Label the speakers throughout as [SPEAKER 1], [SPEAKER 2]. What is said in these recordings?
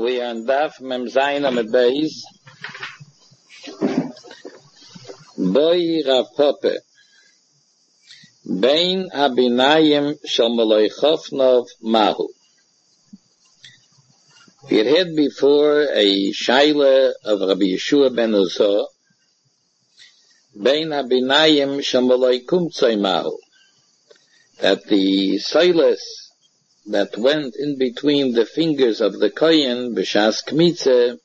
[SPEAKER 1] We are on Daf Mem Zayin Amud Beis. Boi Rav Pope. Bein Abinayim Shel Meloi Chofnov Mahu. We had heard before a shaila of Rabbi Yeshua ben Uzo. Bein Abinayim Shel Meloi Kumtzoi Mahu. That the silas that went in between the fingers of the kohen, b'shas kmitze,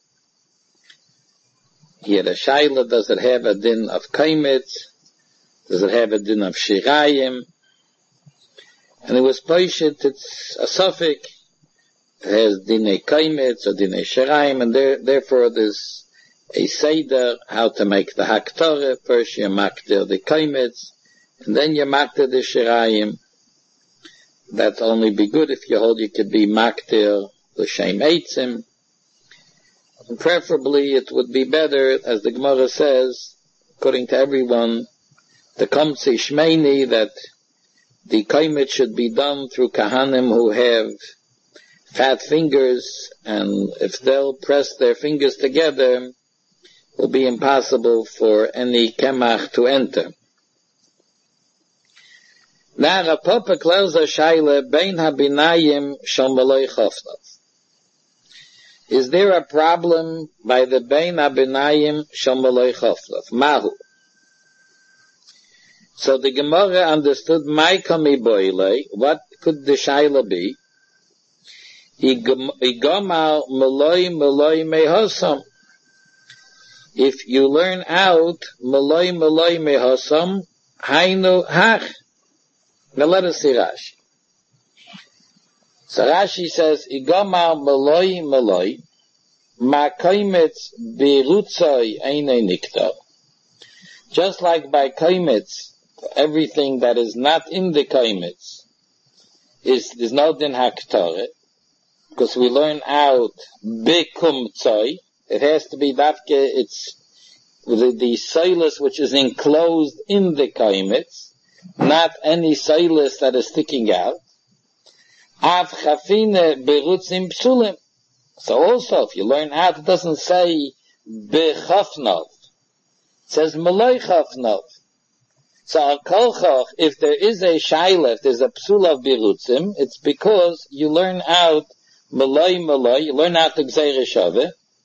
[SPEAKER 1] he had a shaila, does it have a din of kaimitz? Does it have a din of shirayim? And it was poishet, it's a suffix, it has dinei kaimitz or dinei shirayim, and therefore there's a seder, how to make the haktorah. First you makter the kaimitz, and then you makter the shirayim. That'd only be good if you hold you could be maktir l'shem eitzim. And preferably it would be better, as the Gemara says, according to everyone, the komtzi shmeini, that the kaimet should be done through kahanim who have fat fingers, and if they'll press their fingers together, it will be impossible for any kemach to enter. Now, Rav Pope clears a shaila, Bein Habinayim Shel Meloi Chofnov. Is there a problem by the Bein Habinayim Shel Meloi Chofnov? Mahu. So the Gemara understood, Mai Kami Boile, what could the shaila be? Igomar Meloi Mehosam. If you learn out Meloi Mehosam, Hainu Hach. Now let us see Rashi. So Rashi says, Igomar Meloi, Ma Kaimetz Berutzoi Einei Niktar. Just like by Kaimetz, everything that is not in the Kaimetz is no din haktore, because we learn out Bekumtzoi. It has to be dafke, it's the silas which is enclosed in the Kaimetz, not any silas that is sticking out. Av chafine berutzim psulim. So also, if you learn out, it doesn't say bechafnov. It says meloi chafnov. So al kolchoch, if there is a shaila, if there's a psul of berutzim, it's because you learn out meloi, you learn out the gzeira shaveh.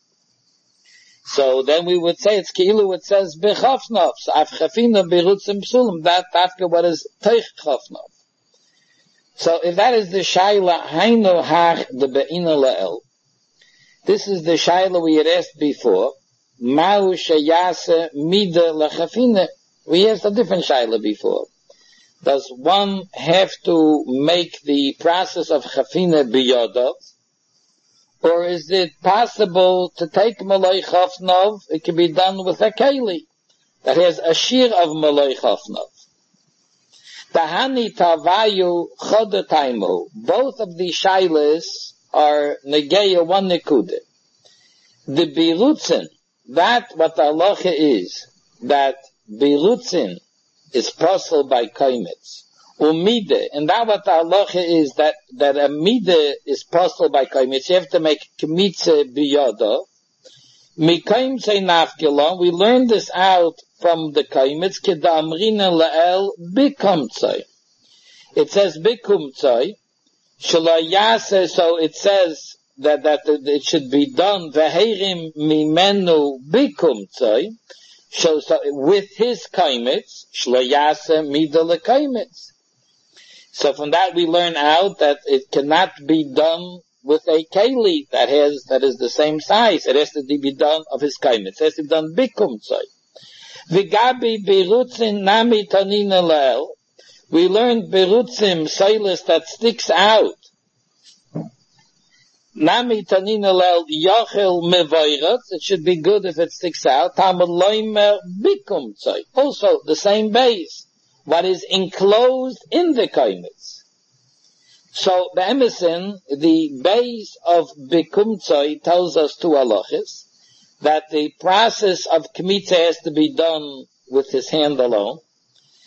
[SPEAKER 1] So then we would say it's ki'ilu, it says bechafnov. So af chafina berutzim psulim, that after what is teich chafnov. So if that is the shaila, hainu hach de be'ina la'el. This is the shaila we had asked before. Ma'u sheyase mida lachafina. We asked a different shaila before. Does one have to make the process of chafina biyodov? Or is it possible to take Meloi Chofnov? It can be done with a keli that has a shir of Meloi Chofnov. Tahani Tavayu Chodotaimu. Both of the shailas are negeya one nekude. The birutzin, that what the halacha is, that birutzin is possible by kaimetz. Umide, and that what the halacha is, that a mide is possible by kaimitz. You have to make kmitze biyada. Mikaim say nafkilon. We learned this out from the kaimitz. Kedamrina la'el bikumtzai. It says bikumtzai. Shalayase. So it says that it should be done. Veherim mimenu bikumtzai. So with his kaimitz, shalayase mida lekaimitz. So from that we learn out that it cannot be done with a keli that is the same size. It has to be done of his kaimitz. It has to be done bikumtzai. V'gabi berutzin nami tanina lel. We learned berutzim silas that sticks out. Nami tanina lel yachel mevayrat. It should be good if it sticks out. Tamad loimer bikumtzai. Also the same base. What is enclosed in the kaimitz. So the emerson, the base of bikumtzai tells us two halachas, that the process of kmitza has to be done with his hand alone.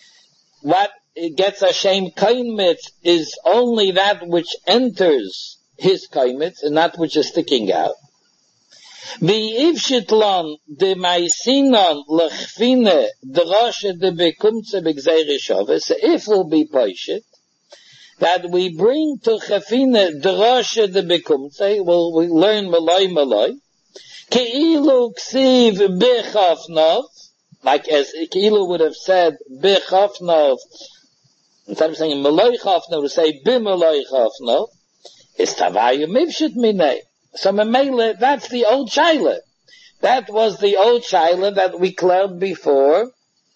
[SPEAKER 1] What gets Hashem kaimitz is only that which enters his kaimitz, and not which is sticking out. V'yivshitlon de maisinon lechfine drashe de bekumtze b'gzeire shove. So if we'll be patient, that we bring to chefine drashe de bekumtze, we learn malay, keilu ksiv bechafnov, like as keilu would have said bechafnov, instead of saying malay chafnov, to say bimalay chafnov, is tavayu mivshit minei. So Memele, that's the old Shaila. That was the old Shaila that we cleared before.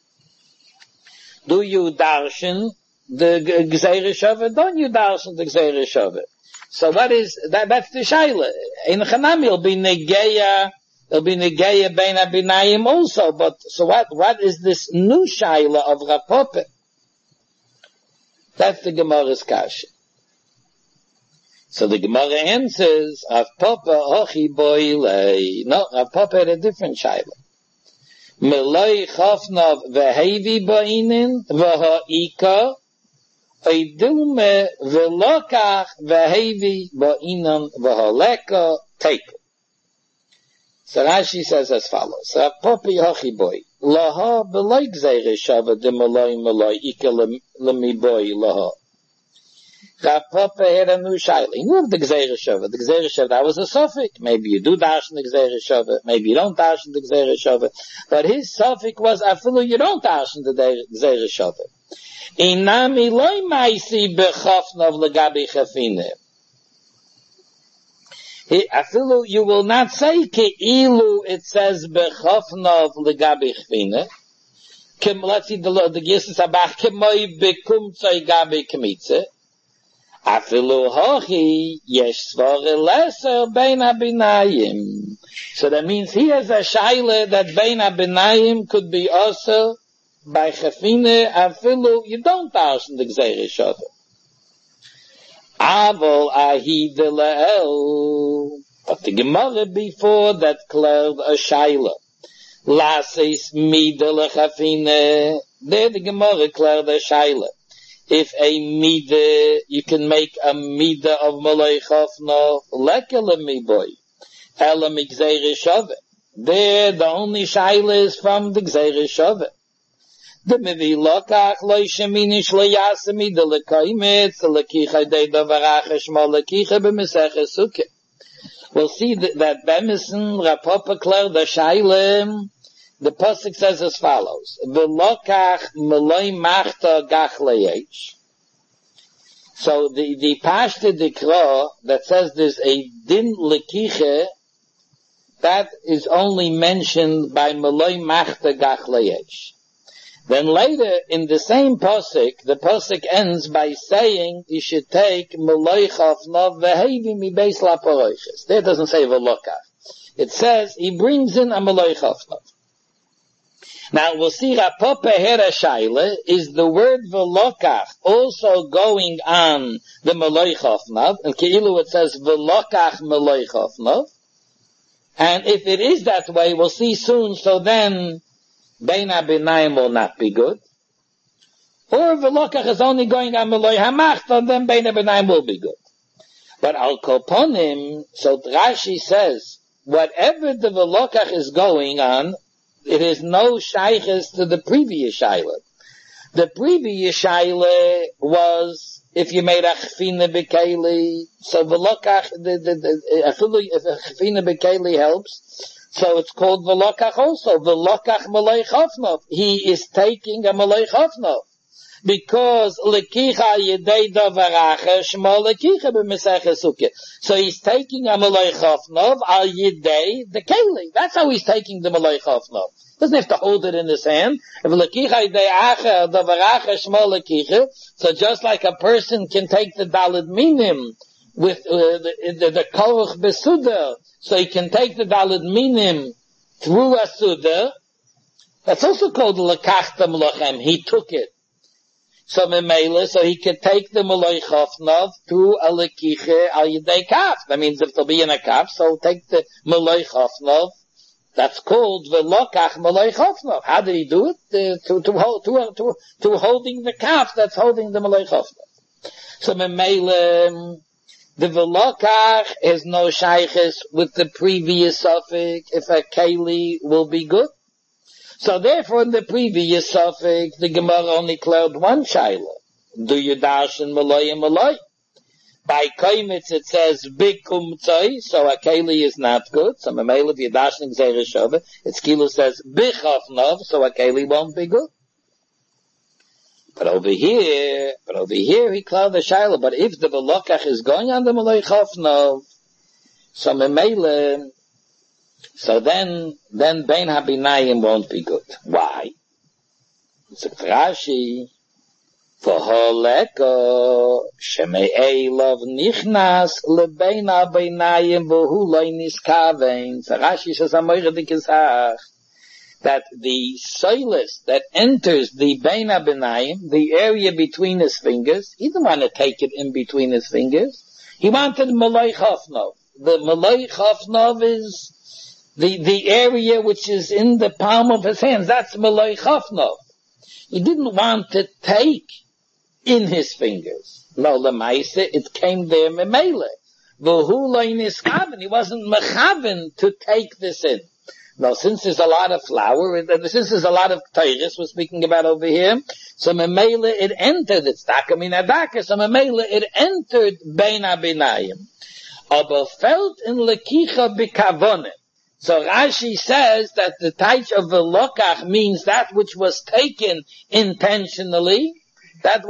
[SPEAKER 1] Do you darshan the Gzeire Shove? Don't you darshan the Gzeire Shove? So what is, that's the Shaila. In Chanami it'll be Negeya Bein HaBinayim also, but so what is this new Shaila of Rapope? That's the Gemara's Kasha. So the Gemara answers, Rav Papa Ochi Boile. No, Rav Papa had a different shaila. Meloi Chofnov Vehevi Boinin V'ha'ika Eidume V'lokach Vehevi Boinon V'haleka Teiku. So Rashi says as follows. Rav Papa Ochi Boy. Laha Beloi Gzeire Shava De Meloi Ika Lemi Boy Laha. Rav Papa had a new shaila. He knew of the Gzeire Shove. The Gzeire Shove, that was a suffix. Maybe you do darshan the Gzeire Shove. Maybe you don't darshan the Gzeire Shove. But his suffix was, afilu you don't darshan the Gzeire Shove. Inami loy maisi bechafnov legabi chafine. Afilu you will not say keilu it says bechafnov legabi chafine. Let's see the Gisus Abach kemoi bekumtzoi gabi kemitze. Afilu hochi yesh svare lesser bein habinayim. So that means he has a shaila that bein habinayim could be also by chafine afilu you don't darshan the Gzeire Shove. Avol ahi de leel. But the Gemara before that cleared a shaila. Lasis mida lechafine. There the Gemara cleared a shaila. If a mida, you can make a mida of malay chafna, lekele mi boy, ela mi Gzeire Shove. There, the only shaila is from the Gzeire Shove. The mivi lokach lo yisheminish lo yasemi de lekaimitz lekicha de davarach shma lekicha b'mesech sukkah. We'll see that Bemison Rav Papa cleared the shaila. The pasuk says as follows: "V'lokach meloi machta gach leyesh." So the pashta dikra that says there's a din lekiche, that is only mentioned by meloi machta gach leyesh. Then later in the same pasuk, the pasuk ends by saying you should take meloi chafnav vehevi mi beis laporoiches. There it doesn't say v'lokach. It says he brings in a meloi chafnav. Now we'll see Rav Papa had a shaila, is the word v'lokach also going on the meloi chafnav, and keilu it says v'lokach meloi chafnav, and if it is that way, we'll see soon, so then bein habinayim will not be good, or v'lokach is only going on meloi hamachta, and then bein habinayim will be good. But al koponim, so Rashi says, whatever the v'lokach is going on, it is no shaykhs to the previous shaila. The previous shaila was if you made a chfina bekeli, so v'lokach, if a chfina bekeli helps, so it's called v'lokach also. V'lokach malay chafnov. He is taking a malay chafnov. Because lekicha yedei davaracha shma lekicha b'mesech sukkah. So he's taking a malay chafnov al yedei the keli. That's how he's taking the malay chafnov. Doesn't have to hold it in his hand. So just like a person can take the daled minim with the koruch besuda, so he can take the daled minim through a suda. That's also called lekachta melochem. He took it. So memela, so he could take the malay chafnav through a lekiche al yedei kaf. That means if it'll be in a kaf, so take the malay chafnav. That's called v'lokach malay chafnav. How did he do it? To holding the calf that's holding the malay chafnav. So memele, The velokach has no shaykhis with the previous suffix if a keli will be good. So therefore in the previous suffix, the Gemara only cleared one shayla. Do you darshan malay and malay? By kaimitz it says bikum tzai, so a keli is not good. So memel if you darshan gzeir shove, it's kilo says bichafnov, so a keli won't be good. But over here he cleared the shayla. But if the velokach is going on the malay chafnov, so memel, so then bein habinayim won't be good. Why? It's a Rashi. For holeko shemei love nichnas lebein habinayim v'hu loy niskaven. So Rashi says that the soilus that enters the bein habinayim, the area between his fingers, he didn't want to take it in between his fingers. He wanted malay chafnov. The malay chafnov is the area which is in the palm of his hands. That's malay chafnov. He didn't want to take in his fingers. No, lemaise, it came there memele. V'hu loy niskaven. He wasn't mechaven to take this in. Now, since there's a lot of flour, since there's a lot of teiris we're speaking about over here, so memele it entered, it's daka min adaka, so memele it entered bein habinayim. Aber felt in lekicha bikavonim. So Rashi says that the taich of velokach means that which was taken intentionally, and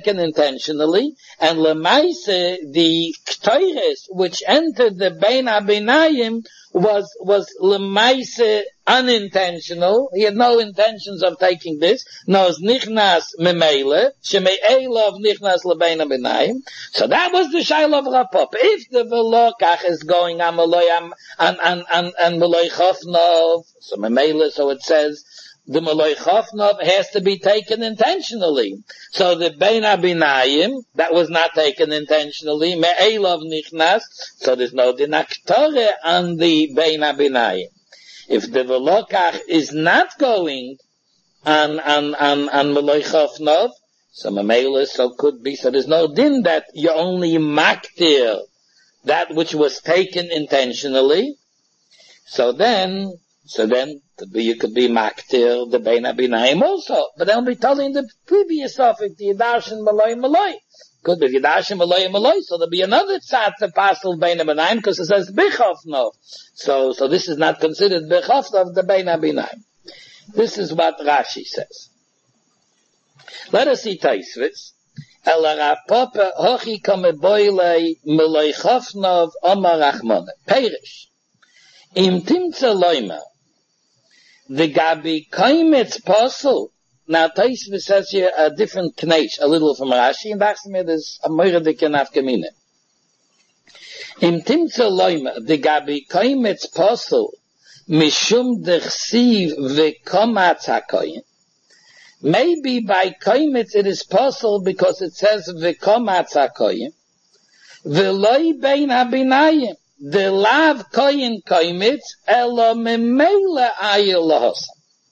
[SPEAKER 1] lemaise, the ktoires which entered the bein habinayim was lemaise unintentional. He had no intentions of taking this. No, it's nichnas memele, shemei love nichnas lebein habinayim. So that was the shayla of Rapop. If the velokach is going on meloy and meloy chafnov, so memele, so it says, the malay chafnov has to be taken intentionally. So the bein habinayim, that was not taken intentionally, me'elav nichnas, so there's no dinaktore on the bein habinayim. If the velokach is not going on malay chafnov, so memela, so could be, so there's no din that you only maktir that which was taken intentionally. So then you could be maktir the bein habinayim also, but then we'll be telling the previous suffix, the yadarshan malay. Could be yadarshan malay, so there'll be another tzat to passel bein habinayim because it says bichofnov. So this is not considered bichofnov the bein habinayim. This is what Rashi says. Let us see Taisvitz. Ela rapope hochi kameboile malay chofnov omar rachmone. Perish. Im timtza loima. The Gabi Kaimetz Posel. Now Taisva says here a different kneish, a little from Rashi, and Bachsimir there's a moire de nafkamine. Im timtza loima, the Gabi Kaimetz Posel, mishum dechsiv v'komatz hakoyin. Maybe by Kaimetz it is Posel because it says v'komatz hakoyin, v'loi bein habinayim. The lav koyin kaimitz elo memele ayil lahosam.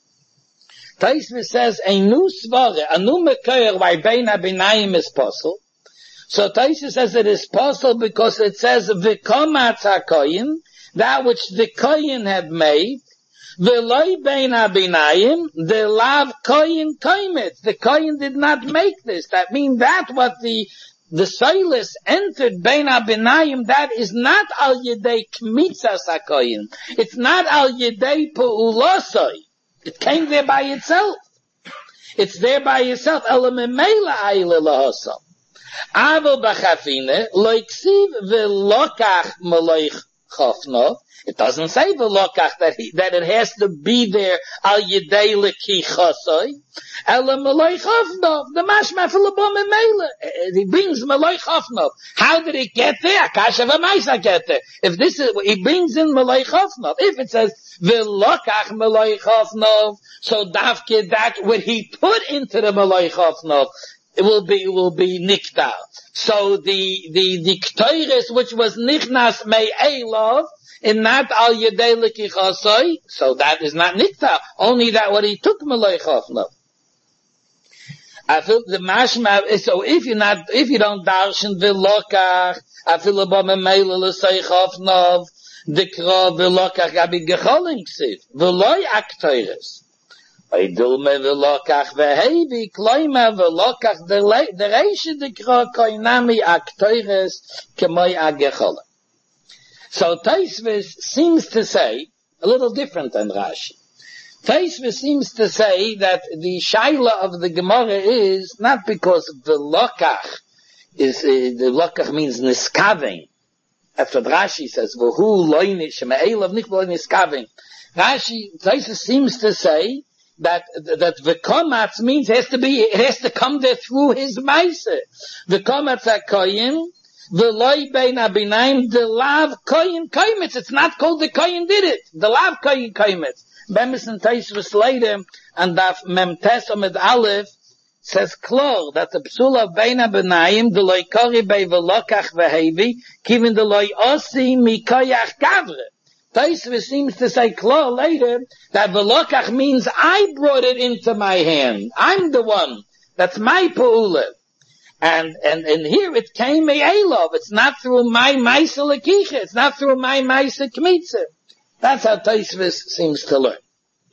[SPEAKER 1] Taisva says a new svare, a new mekoyer why bein habinayim is possible. So Taisva says it is possible because it says v'komatz hakoyin, that which the koyin had made, v'loi bein habinayim, the lav koyin kaimitz. The koyin did not make this. That means that what the soilus entered bein habinayim, that is not al yedei kmitzas hakoyin. It's not al yedei pe'ulosoi. It came there by itself. It's there by itself. Ela memela ayile lahosam. Aval b'chafine loiksiv v'lokach malay chofnov. It doesn't say v'lokach that it has to be there al yedei leki chosoi. Ela malay chofnov. The mashma filabom memela. He brings malay chofnov. How did it get there? Akasha v'maisa get there. If this is, he brings in malay chofnov. If it says v'lokach malay chofnov, so dafke that what he put into the malay chofnov, it will be nikdal. So the ktoires which was nichnas me'elov, in not al yedei l'kichasoi, so that is not nikdal. Only that what he took malay chofnov. I feel the mashma, so if you don't darshan v'lokach, Afilu ba memele l'seich ofnov, dikra v'lokach gabi gecholim ksiv, v'loi akteires. Oidulme v'lokach v'hevi, kloima v'lokach dereishi dikra koinami akteires, kemoi agecholim. So Taisvis seems to say, a little different than Rashi. Taisvis seems to say that the shaila of the Gemara is not because the lokach is, the lokach means niskaving. That's what Rashi says. V'hu loinish, me'elav nicht loiniskaving. Taisvis seems to say that v'komatz means it has to come there through his maise. V'komatz hakoyin, v'loi bein abinaim, the lav koyin koimitz. It's not called the koyin did it. The lav koyin koimitz. Bemis and Taisvis later, and Daf Memtes Amid Aleph says klor that the psul of bein abinaim, the loi kori bei v'lokach v'hevi, kivin the loi osi mikoyach gavre. Taisvis seems to say klor later that v'lokach means I brought it into my hand. I'm the one. That's my pa'ula. And here it came me'elov. It's not through my maisa lekicha. It's not through my maisa kmitza. That's how Taisvis seems to learn.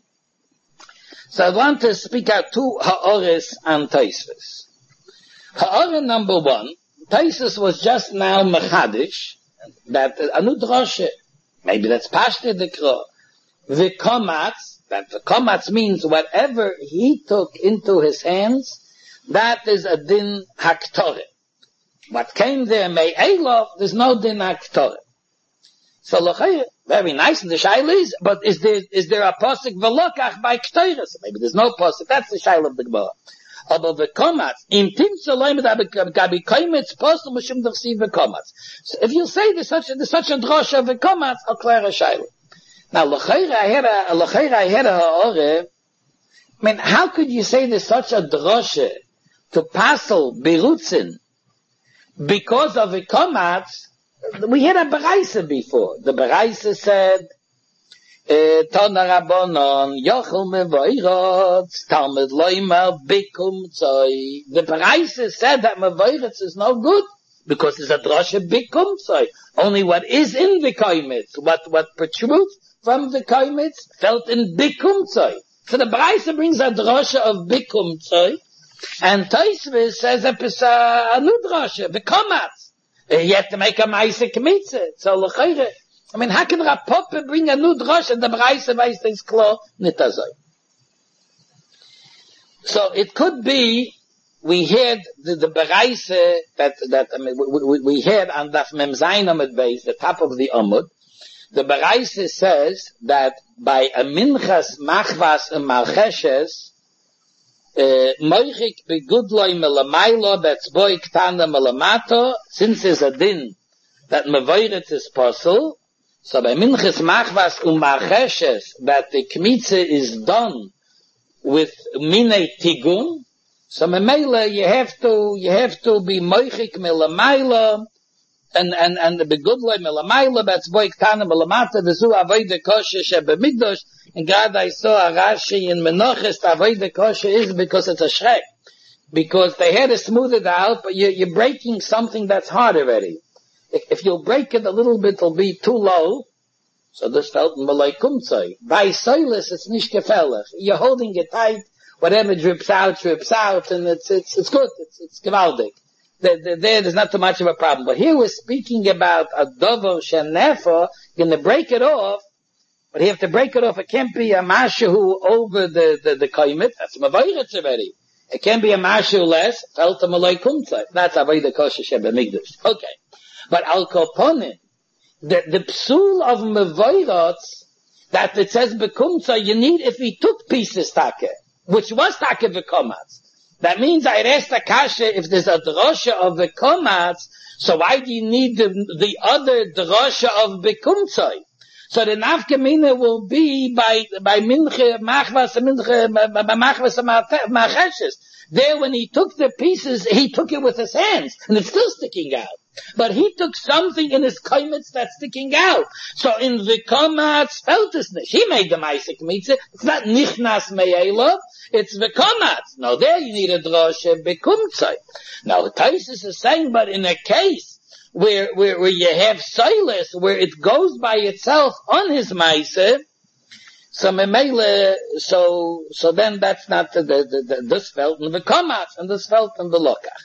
[SPEAKER 1] So I want to speak out two ha'ores on Taisvis. Ha'ore number one, Taisvis was just now mechadish, that anu droshe, maybe that's pashte dekro, v'komatz, that v'komatz means whatever he took into his hands, that is a din haktore. What came there me'elov, there's no din haktore. So l'chayr, very nice, and the shaila is, but is there a pasuk v'lokach by ktoiris? Maybe there's no pasuk. That's the shaila of the Gemara. Aber v'komatz, im timtza loim gabi koimitz pasuk mishum d'chsiv v'komatz. So if you say there's such a drosha v'komatz, I'll clear a shaila. Now l'chayr I had a ha'ore. I mean, how could you say there's such a drosha to pasel berutzin because of v'komatz? We had a Beraisa before. The Beraisa said, Tona Rabbanon, Yochel Mevoirotz, Talmud Loimer, Bikum Tzoi. The Beraisa said that Mevoirotz is no good, because it's a drosha Bikum Tzoi. Only what is in the Koimitz, what protrudes from the Koimitz, felt in Bikum Tzoi. So the Beraisa brings a drosha of Bikum Tzoi, and Taisvis says a new drosha, V'komatz. You have to make a ma'aseh kmitze. So l'chayre, I mean, how can Rapoppe bring a new drosh and the Beraisa weiß things klar nitazoi? So it could be we had the Beraisa that I mean we had on Daf Mem Zayin Amud Beis, the top of the Amud. The Beraisa says that by a minchas machvas and malcheshes, moichik begudloi melamaylo, that's boy ktana melamato, since there's a din that mevoiret is possible, so by minchas machvas u'marcheshes, that the kmitze is done with minei tigun, so memela you have to be moichik melamaylo, and the begudloi melamaylo, that's boy ktana melamato, v'zu avoide kosher shebemigdosh. And God, I saw a Rashi in Menachos, the Avodah Kosher is because it's a shrek. Because they had to smooth it out, but you're breaking something that's hard already. If you'll break it a little bit, it'll be too low. So this felt in Malay Kumtzai. By Soilus, it's nicht gefällig. You're holding it tight, whatever drips out, and it's good, it's gewaldig. There's not too much of a problem. But here we're speaking about a dover shenefa, you're gonna break it off, but you have to break it off. It can't be a mashu over the koimit. That's mavayritz already. It can't be a mashu less. Felt a malay kumtzah. That's avodah kosher shebemigdash. Okay. But al koponim, the psul of mavayritz, that it says bekumtzah, you need if he took pieces take, which was take v'komatz. That means I rest a kasha if there's a drosha of v'komatz, so why do you need the other drosha of bekumtzah? So the nafkamina will be by minche machvas macheshes. There, when he took the pieces, he took it with his hands, and it's still sticking out. But he took something in his koimitz that's sticking out. So in the komatz feltisnish, he made the ma'aseh kmitze. It's not nichnas me'elov, it's the komatz. Now there you need a droshe bekumtzai. Now the Taisus is saying, but in a case where you have silas, where it goes by itself on his maise, so memele, so then that's not the this felt and the kamas and this felt and the lokach.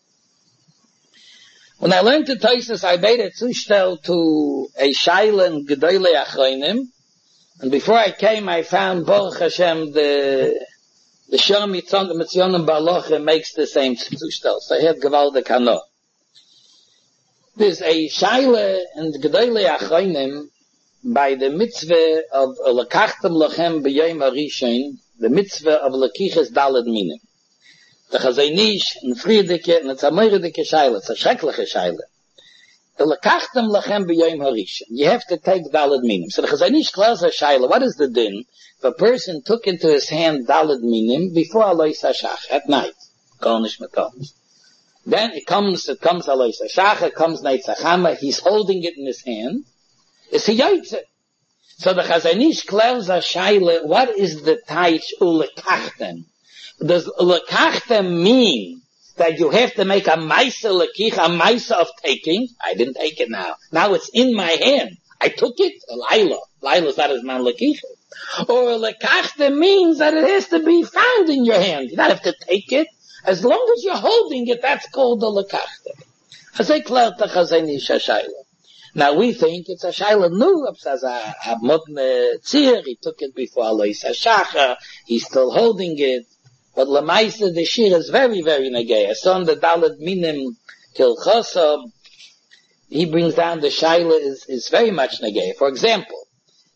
[SPEAKER 1] When I learned to Taisus, I made a zustel to a shailen gedoyle achroinim, and before I came, I found Baruch Hashem the Shem Mitzyonim Baloche makes the same zustel. So I had Gevaldik Hano. There's a shaila in the gedoyle achroinim by the mitzvah of lekachtem lochem b'yom harishon, the mitzvah of lekiches daled minim. The Chazaynish, and Friedeke, and it's a Meiredeke shaila, it's a schreckliche shaila. The lekachtem lochem b'yom harishon. You have to take daled minim. So the Chazaynish clears a shaila. What is the din? If a person took into his hand daled minim before Alois Hashach, at night, Kornish Mekonis. Then it comes Alois Hashach, it comes Neitz Hachama, he's holding it in his hand. Is he yaitze? So the Chazanish clears a shaila, what is the taich ulekachtem? Does ulekachtem mean that you have to make a maisa lekich, a maisa of taking? I didn't take it now. Now it's in my hand. I took it, Laila is not as man lekich. Or ulekachtem means that it has to be found in your hand. You don't have to take it. As long as you're holding it, that's called ulekachtem. Chazay cleared the Chazanish a shaila. Now we think it's a shaila nu, as a modne tzir, he took it before Alois Hashach, he's still holding it. But Lamaisa, the shir is very, very negay. A son, the Dalet Minim Kilchosom, he brings down the shaila is very much negay. For example,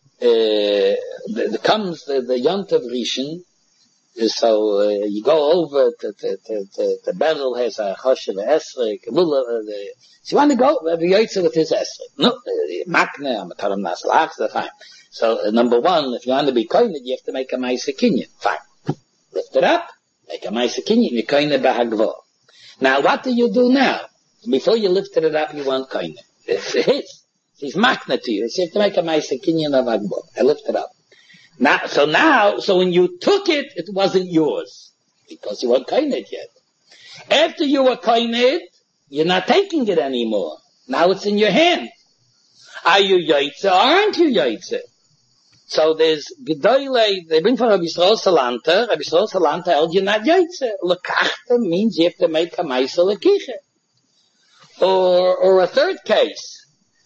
[SPEAKER 1] comes the Yontav Rishon, so you go over to Berel has a Choshev Esrei, so you want to go, the Yoitzer with his Esrei. No, Makne, Amataram Naslach, that's fine. So, number one, if you want to be koined, you have to make a Maisa Kinyan. Fine. Lift it up, make a Maisa Kinyan, you koined Bahagvo. Now, what do you do now? Before you lifted it up, you want koined. It's his. He's Makne to you. So you have to make a Maisa Kinyan of Hagvo. I lift it up. So when you took it, it wasn't yours. Because you weren't koined yet. After you were koined, you're not taking it anymore. Now it's in your hand. Are you yaitze or aren't you yaitze? So there's gedoyle, they bring from Rabbi Yisrael Salanter. Rabbi Yisrael Salanter held you not yaitze. Lekachta means you have to make a maisa lekiche. Or a third case,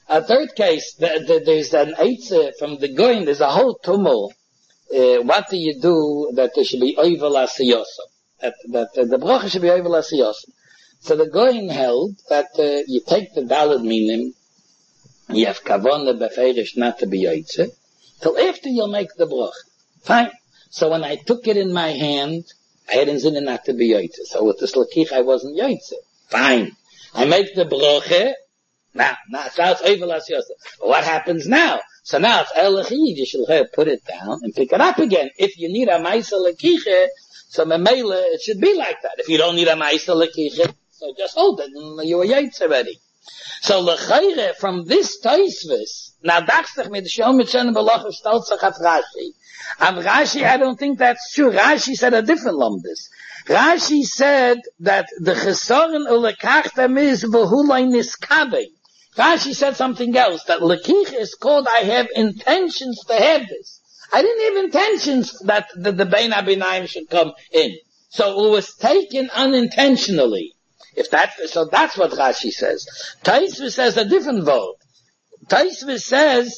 [SPEAKER 1] there's an eitze from the goyim, there's a whole tumult. What do you do that there should be oivel asiyosam? That the bracha should be oivel asiyosam. So the goyim held that you take the daled minim, you have kavona beferish not to be yaitze, till after you'll make the bracha. Fine. So when I took it in my hand, I had in zin not to be yaitze. So with this lakich I wasn't yaitze. Fine. I make the bracha. Now it's oivel asiyosam. But what happens now? So now it's elachid, you should put it down and pick it up again. If you need a maisa lekiche, so memela, it should be like that. If you don't need a maisa lekiche, so just hold it and you were yaitz already. So lechayre, from this taisvis, now dachstach mit shom mit shon belach staltzach at Rashi. Rashi, I don't think that's true. Rashi said a different lumdis. Rashi said that the chesoren ulekachtem is v'hulay niskabe. Rashi said something else, that lekich is called, I have intentions to have this. I didn't have intentions that the Bein HaBinayim should come in. So it was taken unintentionally. So that's what Rashi says. Taisva says a different vote. Taisva says,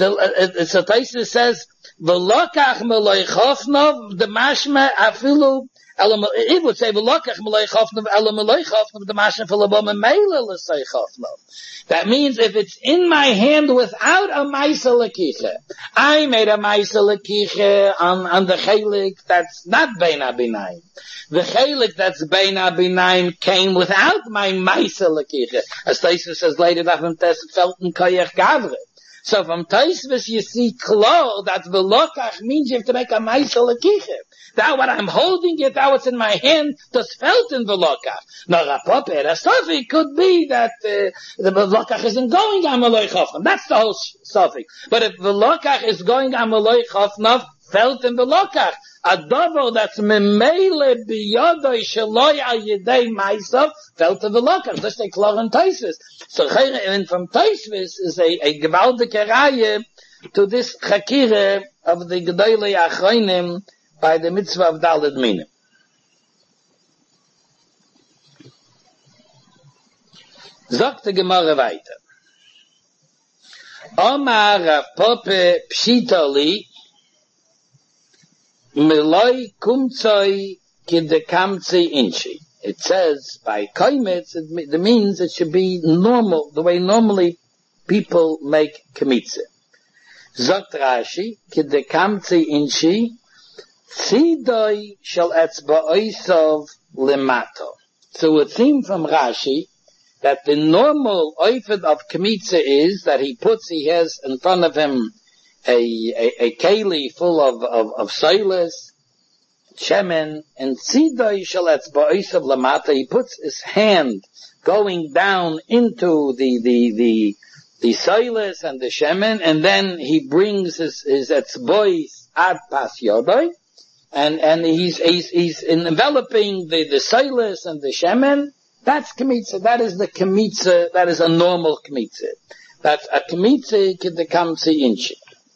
[SPEAKER 1] V'lokach meloi chofnov, the mashma afilu, it would say, V'lokach meloi chofnov, ela meloi chofnov, the mashma filabom meila l'sei chofnov. That means if it's in my hand without a maisa lekiche, I made a maisa lekiche on the chelik that's not Bein HaBinayim. The chelik that's Bein HaBinayim came without my maisa lekiche. As Taisva says later, that from Tess Felten Koyach Gavre. So from Taisvis you see klar that velokach means you have to make a maisa lekiche. Now what I'm holding it, now it's in my hand, das felt in velokach. Now Rapoper, a suffix could be that the velokach isn't going on Maloi Chofnav. That's the whole suffix. But if velokach is going on Maloi Chofnav, felt in the lokach. A double that's memele biyodoi shaloi al yedei myself felt in the lokach. That's a klar and Tosfos. So and from Tosfos is a gewaltige Reihe to this chakire of the Gedolei Achronim by the mitzvah of Daled Minim. Sagt die Gemara weiter. Omar Rav Pope Pshitali Meloi Kumtzoi Kidekamtzi Inchi. It says by Kaimetz, it means it should be normal, the way normally people make Kemitze. Sagt Rashi, Kidekamtzi Inchi, Tzidoi Shel Etzba'oisov Lemato. So it seems from Rashi that the normal oifed of Kemitze is that he has in front of him a keli full of soilers, shemen, and tzidoi shel etzba'osav lamata, he puts his hand going down into the soilers and the shemen, and then he brings his etzbois ad pas yodoi, and he's enveloping the soilers and the shemen. That's Kemitze. That is the Kemitze. That is a normal Kemitze. That's a Kemitze Kidekamtzi Inchi.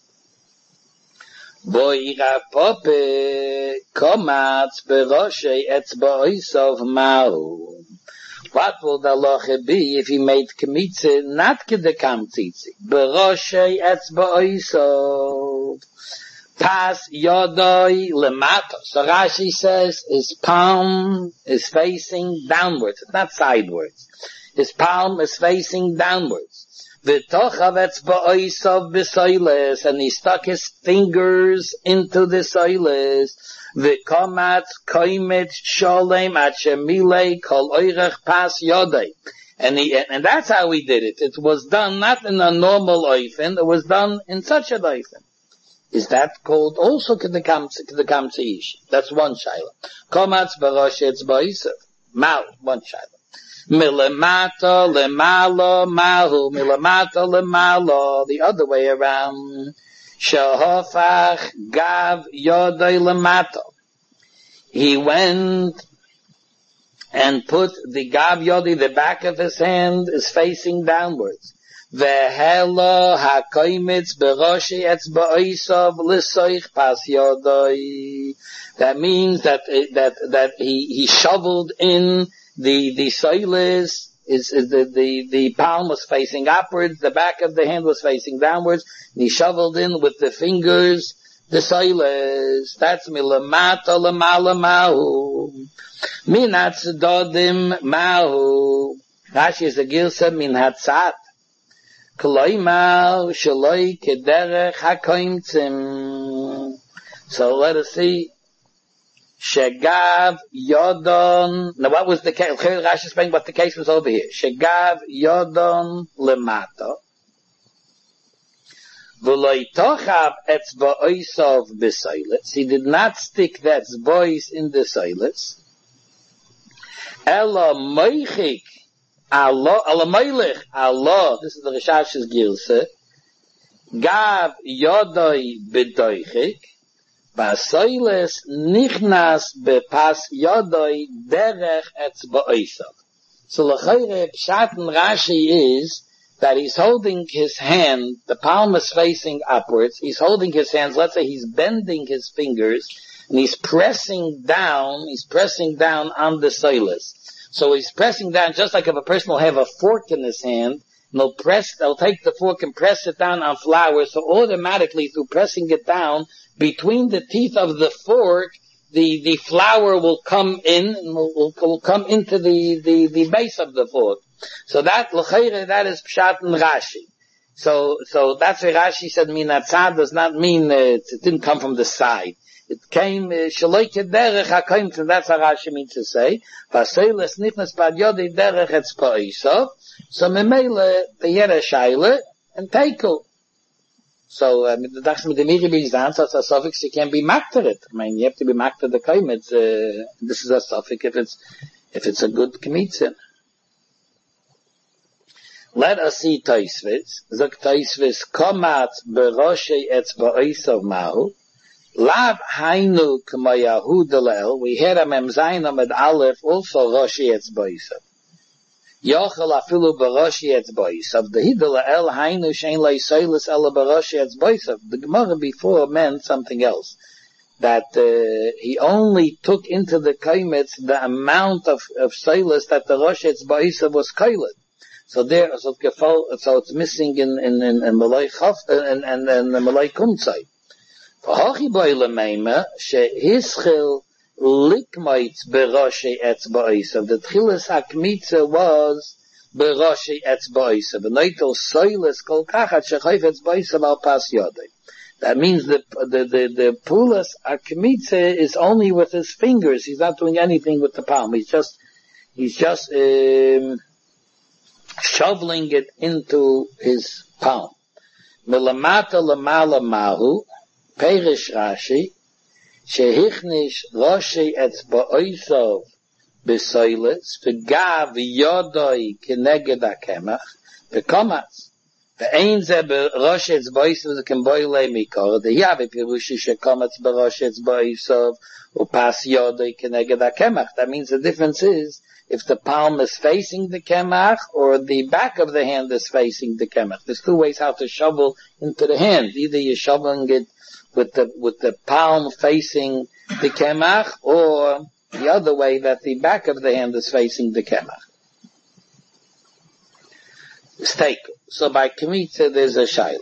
[SPEAKER 1] Boi Rav Pope Komatz Beroshe Etzba'osav Mahu. What will the halacha be if he made Kemitze not Kidekamtzi? Beroshe Etzba'osav. Pas yodoi lemato. So Rashi says his palm is facing downwards. It's not sidewards. His palm is facing downwards. V'tochav etzba'osav b'soiles, and he stuck his fingers into the soiles. V'komat koimet sholem at shemilei kol oirech pas yodoi. And that's how he did it. It was done not in a normal oifen. It was done in such an oifen. Is that called also Kedekamtzi Ishi? That's one shaila. Komatz Barosh Etzba'osav. Mal, one shaila. Milamato lemalo mahu. Milamato lemalo. The other way around. Shehofach gav yodoi lemato. He went and put the gav yodoi, the back of his hand is facing downwards. Vehelo hakoimitz beroshi etzba'osav l'soich pas yodoi. That means that he shoveled in the soiles. The palm was facing upwards, the back of the hand was facing downwards, and he shoveled in with the fingers the soiles. That's milamato lamala mahu. Minatz dodim mahu. Rashi is a gilsa min hatzat. Kloimar shaloi kederech hakoimtzim. So let us see. Shegav yodon. Now what was the case? Rashi explained what the case was over here. Shegav yodon lemato. V'loi tochav etzba'osav b'soiles. He did not stick that voice in the soiles. Ela moichik. Allah, this is the Rishash's Gilse. Gav yodoi bedoichik, basoiles nichnas bepas yodoi derech etzba'osav. So l'chayre pshaten Rashi is that he's holding his hand, the palm is facing upwards, he's holding his hands, let's say he's bending his fingers, and he's pressing down on the soiles. So he's pressing down, just like if a person will have a fork in his hand, and they'll take the fork and press it down on flour, so automatically through pressing it down, between the teeth of the fork, the flour will come in, and will come into the base of the fork. So that is Pshat and Rashi. So that's why Rashi said, Minatzad does not mean, it didn't come from the side. It came, Shaloi kederech hakoimtzim, that's how Rashi means to say. Vasoiles nichnas bad yodei derech etzba'osav. So memele, they had a shaila, and teiku. So, the dachs mit dem Iribi Zan, so it's a suffix, you can't be maktarit. I mean, you have to be maktar the koimitz, this is a suffix if it's a good kemitzin. Let us see Tosfos. Zok Tosfos, komat beroshei etzba'osav mahu. Lav hainu k'mayahu delel. We had a mem zayin amid aleph also Roshi Etzboisav. Yochel afilu b'Roshi Etzboisav. The hidel hainu shein leisoilus ela b'Roshi Etzboisav. The Gemara before meant something else. That he only took into the kaimetz the amount of soilus that the Roshi Etzboisav was koiled. So it's missing in Malay Chaf and Malay Kumtzai. V'hachi boile meime shehischil likmoitz beroshi etzba'isa. The tchilas hakmitza was beroshi etzba'isa. V'noitel soiles kol kachat shechayf etzba'isa al pas yodei. That means the pulas hakmitza is only with his fingers. He's not doing anything with the palm. He's just shoveling it into his palm. Milamata lamala mahu. Perish Rashi, shehichnish Roshi Etzba'oisov b'soiles, v'gav yodoi k'neged ha'kemach, v'komatz, v'ein ze b'Roshi Etzba'oisov v'kemboile mikor, v'yavi pirushi shekomatz b'Roshi Etzba'oisov, u'pas yodoi k'neged ha'kemach. That means the difference is, if the palm is facing the kemach, or the back of the hand is facing the kemach. There's two ways how to shovel into the hand. Either you're shoveling it with the palm facing the kemach, or the other way that the back of the hand is facing the kemach. Mistake. So by kmitza there's a shaila.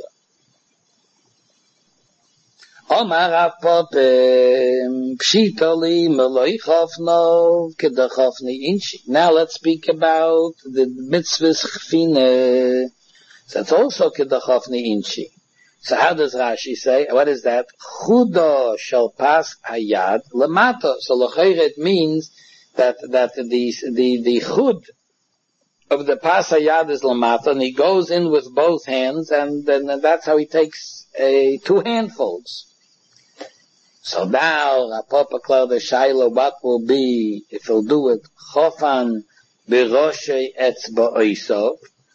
[SPEAKER 1] Omar apopim pshitali meloi chofno kedachofni inchi. Now let's speak about the mitzvahs chfine. So that's also kedachofni inchi. So how does Rashi say? What is that? Chudo shall pass hayad lamato. So l'chayr it means that the chud of the pas hayad is lamato, and he goes in with both hands, and then that's how he takes two handfuls. So now Rapapa Klar the Shaila, what will be if he'll do it? Chofan b'Roshei Etzba'oisov.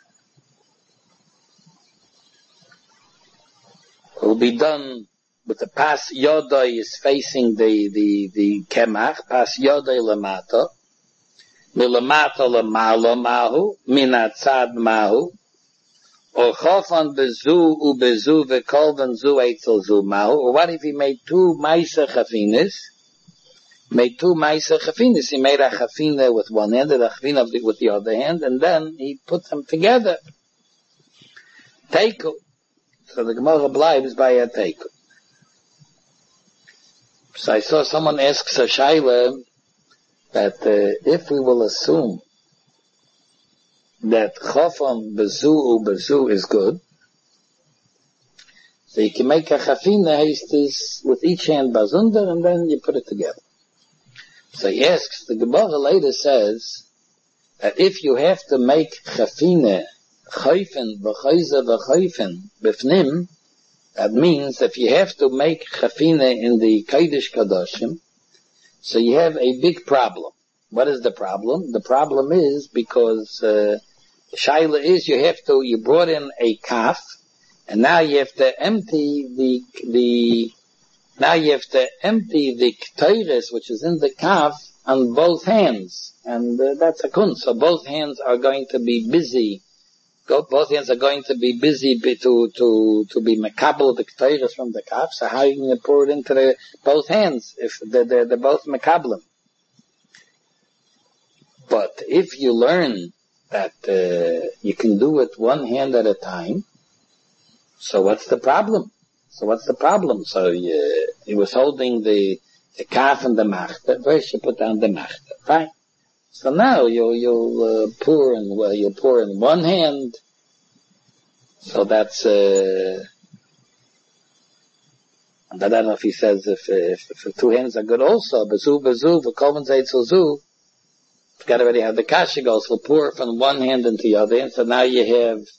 [SPEAKER 1] Will be done with the pas yodai is facing the kemach, pas yodai lamato, milamato lamalo mahu, minatzad mahu, or chofan bezu ubezu vekolvan zu eitzel zu mahu. Or what if he made two ma'aser chafinis? He made a chafina with one hand and a chafina with the other hand, and then he put them together. Teiku. So the Gemara bleibt by a take. So I saw someone asks a shaila that if we will assume that chofan bezu is good, so you can make a chafina hastis with each hand bazunder and then you put it together. So he asks, the Gemara later says that if you have to make chafina chayfen v'chayza v'chayfen b'fnim, that means if you have to make chafina in the Kodesh Kadoshim, so you have a big problem. What is the problem? The problem is because shaila is you brought in a kaf, and now you have to empty the ketores which is in the kaf on both hands, and that's a kun. So both hands are going to be busy. Both hands are going to be busy to be makabel the ketores from the kaf. So how are you going to pour it into both hands if they're both makablim? But if you learn that you can do it one hand at a time, so what's the problem? So he was holding the kaf and the machta. First you put down the machta, fine. So now you'll pour in one hand. So that's and I don't know if he says if two hands are good also. Bezu v'kolvan zeitzel zu. Got already have the kasha goes. He'll pour from one hand into the other hand. So now you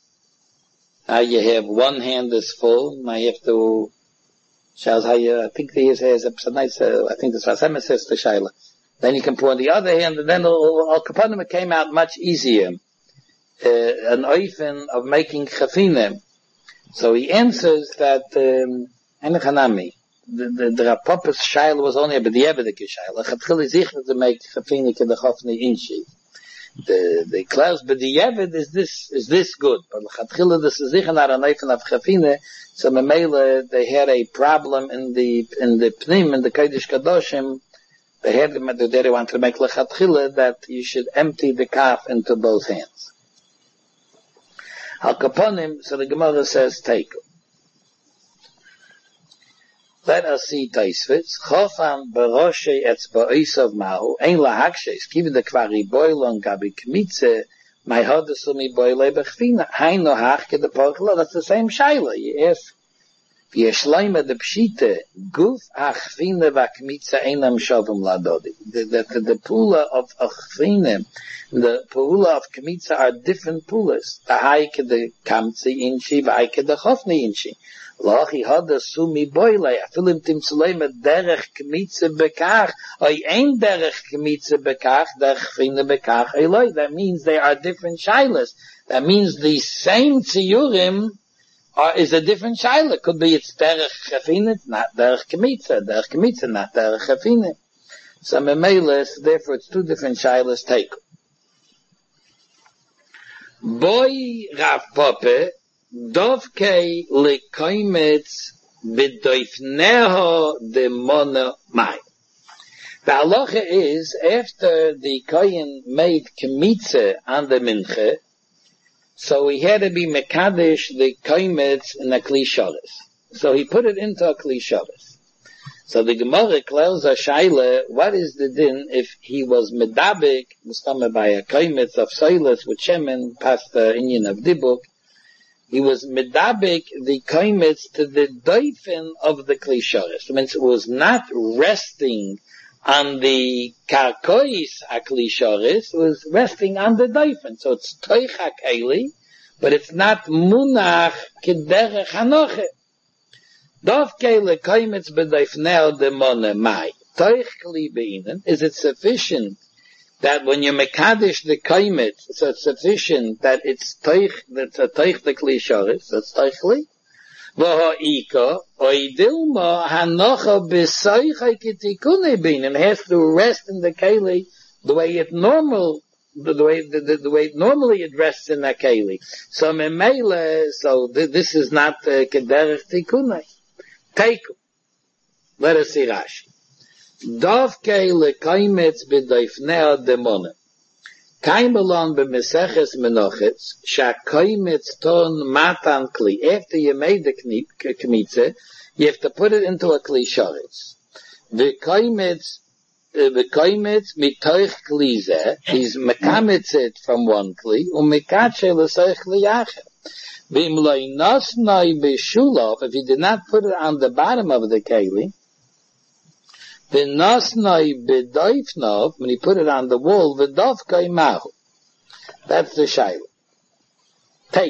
[SPEAKER 1] have one hand is full. Now you have to. Shows how you. I think he has a nice. I think this Rasemis says to Shaila. Then you can pour on the other hand, and then Al Kapanim came out much easier. An oifen of making chafina. So he answers that Enechanami. the Rapop's Shaila was only a B'di'evedike Shaila. Chatchila Zichna to make Chafini Kedachofni Inchi. The Klaus B'di'eved is this good? But Chatchila the Zichna are a Neifen of Chafine, so Memela, they had a problem in the Pnim, in the Kodesh Kadoshim. They wanted to make Lechatchila that you should empty the kaf into both hands. Al Kaponim, so the Gemara says, take. Let us see Taisvitz. Chofam beroshe etzba'osav mahu, ein lahakshes, kiv de kvari boilon gabi kmitze, my hodesumi boile bechvina, hein no hachke de porchla, that's the same shaila. You ask, v'yeshleima de pshite, guf achvina v'kmitze einam shovim ladodi. The pula of achvina, the pula of kmitze are different pulas. The haike de kamtze inchi, v'haike de chofni inchi. Lachi hada sumi boile, afilim tim sulema derech kmitze bekach, oy ein derech kmitze bekach, derech fine bekach eloi. That means they are different shilas. That means the same tziyurim is a different shilah. Could be it's derech chafine, it's not derech kmitze, not derech chafine. So memeles, therefore it's two different shilas take. Boy Rav Pope, Dovkei lekoimetz b'doifneho de mona mai. The halacha is, after the kohen made kemitze on the minche, so he had to be mekadesh the koimetz in a kli shabbos. So he put it into a kli shabbos. So the Gemara clears a shaila, what is the din if he was medabik, mustama by a koimetz of soilas with shemen, past the inyan of dibuk, he was medabik the koimetz to the doifen of the kli shabbos. It means it was not resting on the karkois akli shabbos, it was resting on the doifen. So it's toich hakeli, but it's not munach kederech hanoche. Dovkei lekoimetz b'doifneo de mone mai. Toich kli beinen. Is it sufficient that when you mekadesh the koimetz, so it's sufficient that it's toich, that's a toich the kli shabbos, that's toich li? V'ha'ika, oidilma hanocha b'soichai kitikune beinen. It has to rest in the keli the way it normally it rests in the keli. So memele, so this is not kederech tikune. Take. Let us see Rashi. Dovkei lekoimetz b'doifneo demone. Kaimelon b'meseches menochetz, shakoimetz ton matan kli. After you made the kmitze, you have to put it into a kli shoretz. V'koimetz mitoich kli zeh, he's mekametz it from one kli, umekache l'soich kli yacher. If he did not put it on the bottom of the keli, when he put it on the wall, that's the shayla. Take.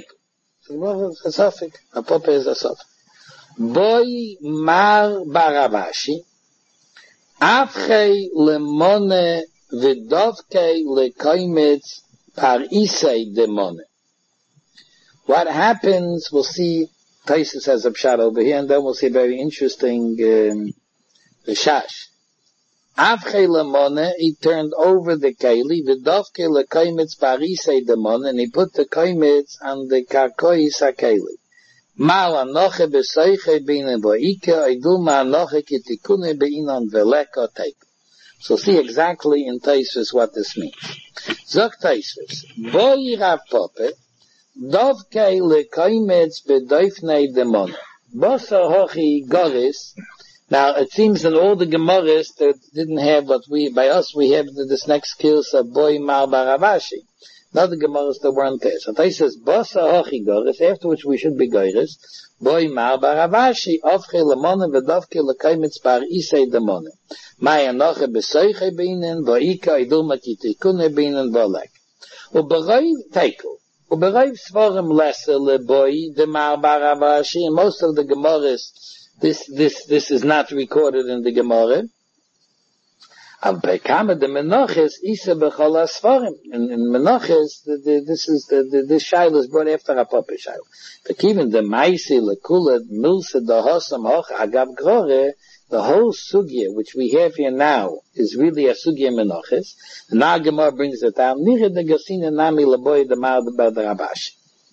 [SPEAKER 1] A pope is a suffix. Boy mar baravashi, afchei lemone v'dovkei lekoimetz par isei demone. What happens, we'll see, Taisus has a pshat over here, and then we'll see a very interesting, Rishash. Avchei lemone, he turned over the keli, v'dovke lekoimetz parisei demone, and he put the koimetz on the karkois ha-keli. Mal anoche besoiche binen bo'ike, oidul ma anoche kitikune beinon veleko teik. So see exactly in Taisus what this means. Zok Taisus, boi Rav Pope, Dovkei lekoimetz b'doifnei demon. Bosa hochi goris. Now it seems in all the Gemaras that didn't have what we have this next skills of boy mar baravashi. Not the Gemaras that weren't there. So they says bosa hochi goris, after which we should be goris. Boy mar baravashi ofche lemone v'dovkei lekoimetz bar isei demone. Maya noche besoiche binen v'ika idul makitikune binen v'olek. Uberoi teikel. Uberoi svarim lesser leboy de mar baravashi. In most of the Gemaras, this is not recorded in the Gemara. Av bekame the Menachos isa b'chol asfarim. In Menachos, this shaila is brought after a Papa shaila. But even the Maisi lekula milsa dahosam hoch agav grore, the whole sugya which we have here now is really a sugya Menachos. And now Gemara brings it down. Nire de gasina nami laboy the mar the Rabashi.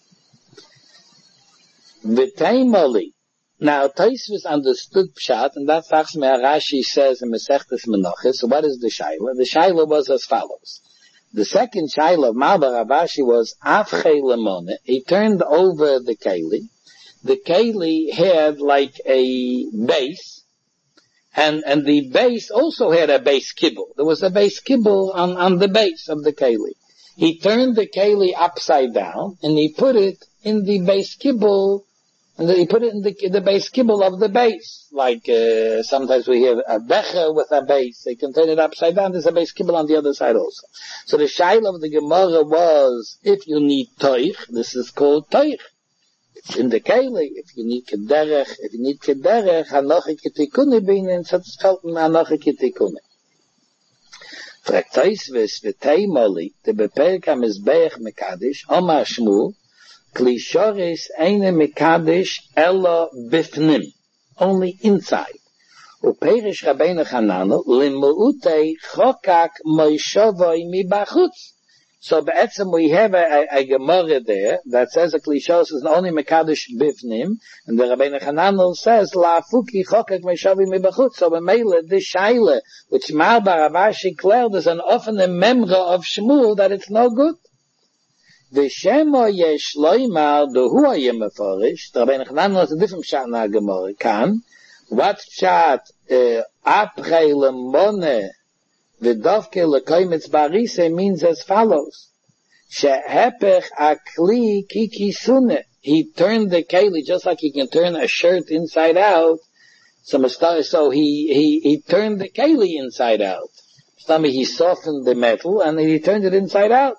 [SPEAKER 1] V'taimali. Now, Tosfos understood Pshat, and that's actually Rashi says in Masechtas Menachos. So what is the Shaila? The Shaila was as follows. The second Shaila of Malba Ravashi was Afchei Lemone. He turned over the Keli. The Keli had like a base, and the base also had a base kibble. There was a base kibble on the base of the Keli. He turned the Keli upside down, and he put it in the base kibble. And then he put it in the base kibble of the base. Like, sometimes we have a becher with a base. They can turn it upside down. There's a base kibble on the other side also. So the shaila of the Gemara was, if you need toich, this is called toich. It's in the keli. If you need kederech, hanochi kitikune bin, and so it's felt in hanochi kitikune. Fragt Tosfos, v'tei moli, the beperk ha-mizbeach mekadish, Omar Shmuel, Klishoris eine mekadesh ella bifnim, only inside. Uperish Rabbeinu Hananel limuutei chokak moishavoi mibachutz. So be'etzem we have a Gemara there that says a Klishoris is only mekadesh bifnim, and the Rabbeinu Hananel says la fuki chokak moishavoi mibachutz. So b'meile this shaila which Malba Ravashi declared is an often a memra of Shmuel that it's no good. The Shema yesh loimar the hu ayem mefarish. The Rabbeinu Hananel has a different pshat na Gemara. Kan what pshat aprei lemone v'davke lekoimetz barise means as follows: shehepech akli kikisune. He turned the keli just like he can turn a shirt inside out. So he turned the keli inside out. He softened the metal and he turned it inside out.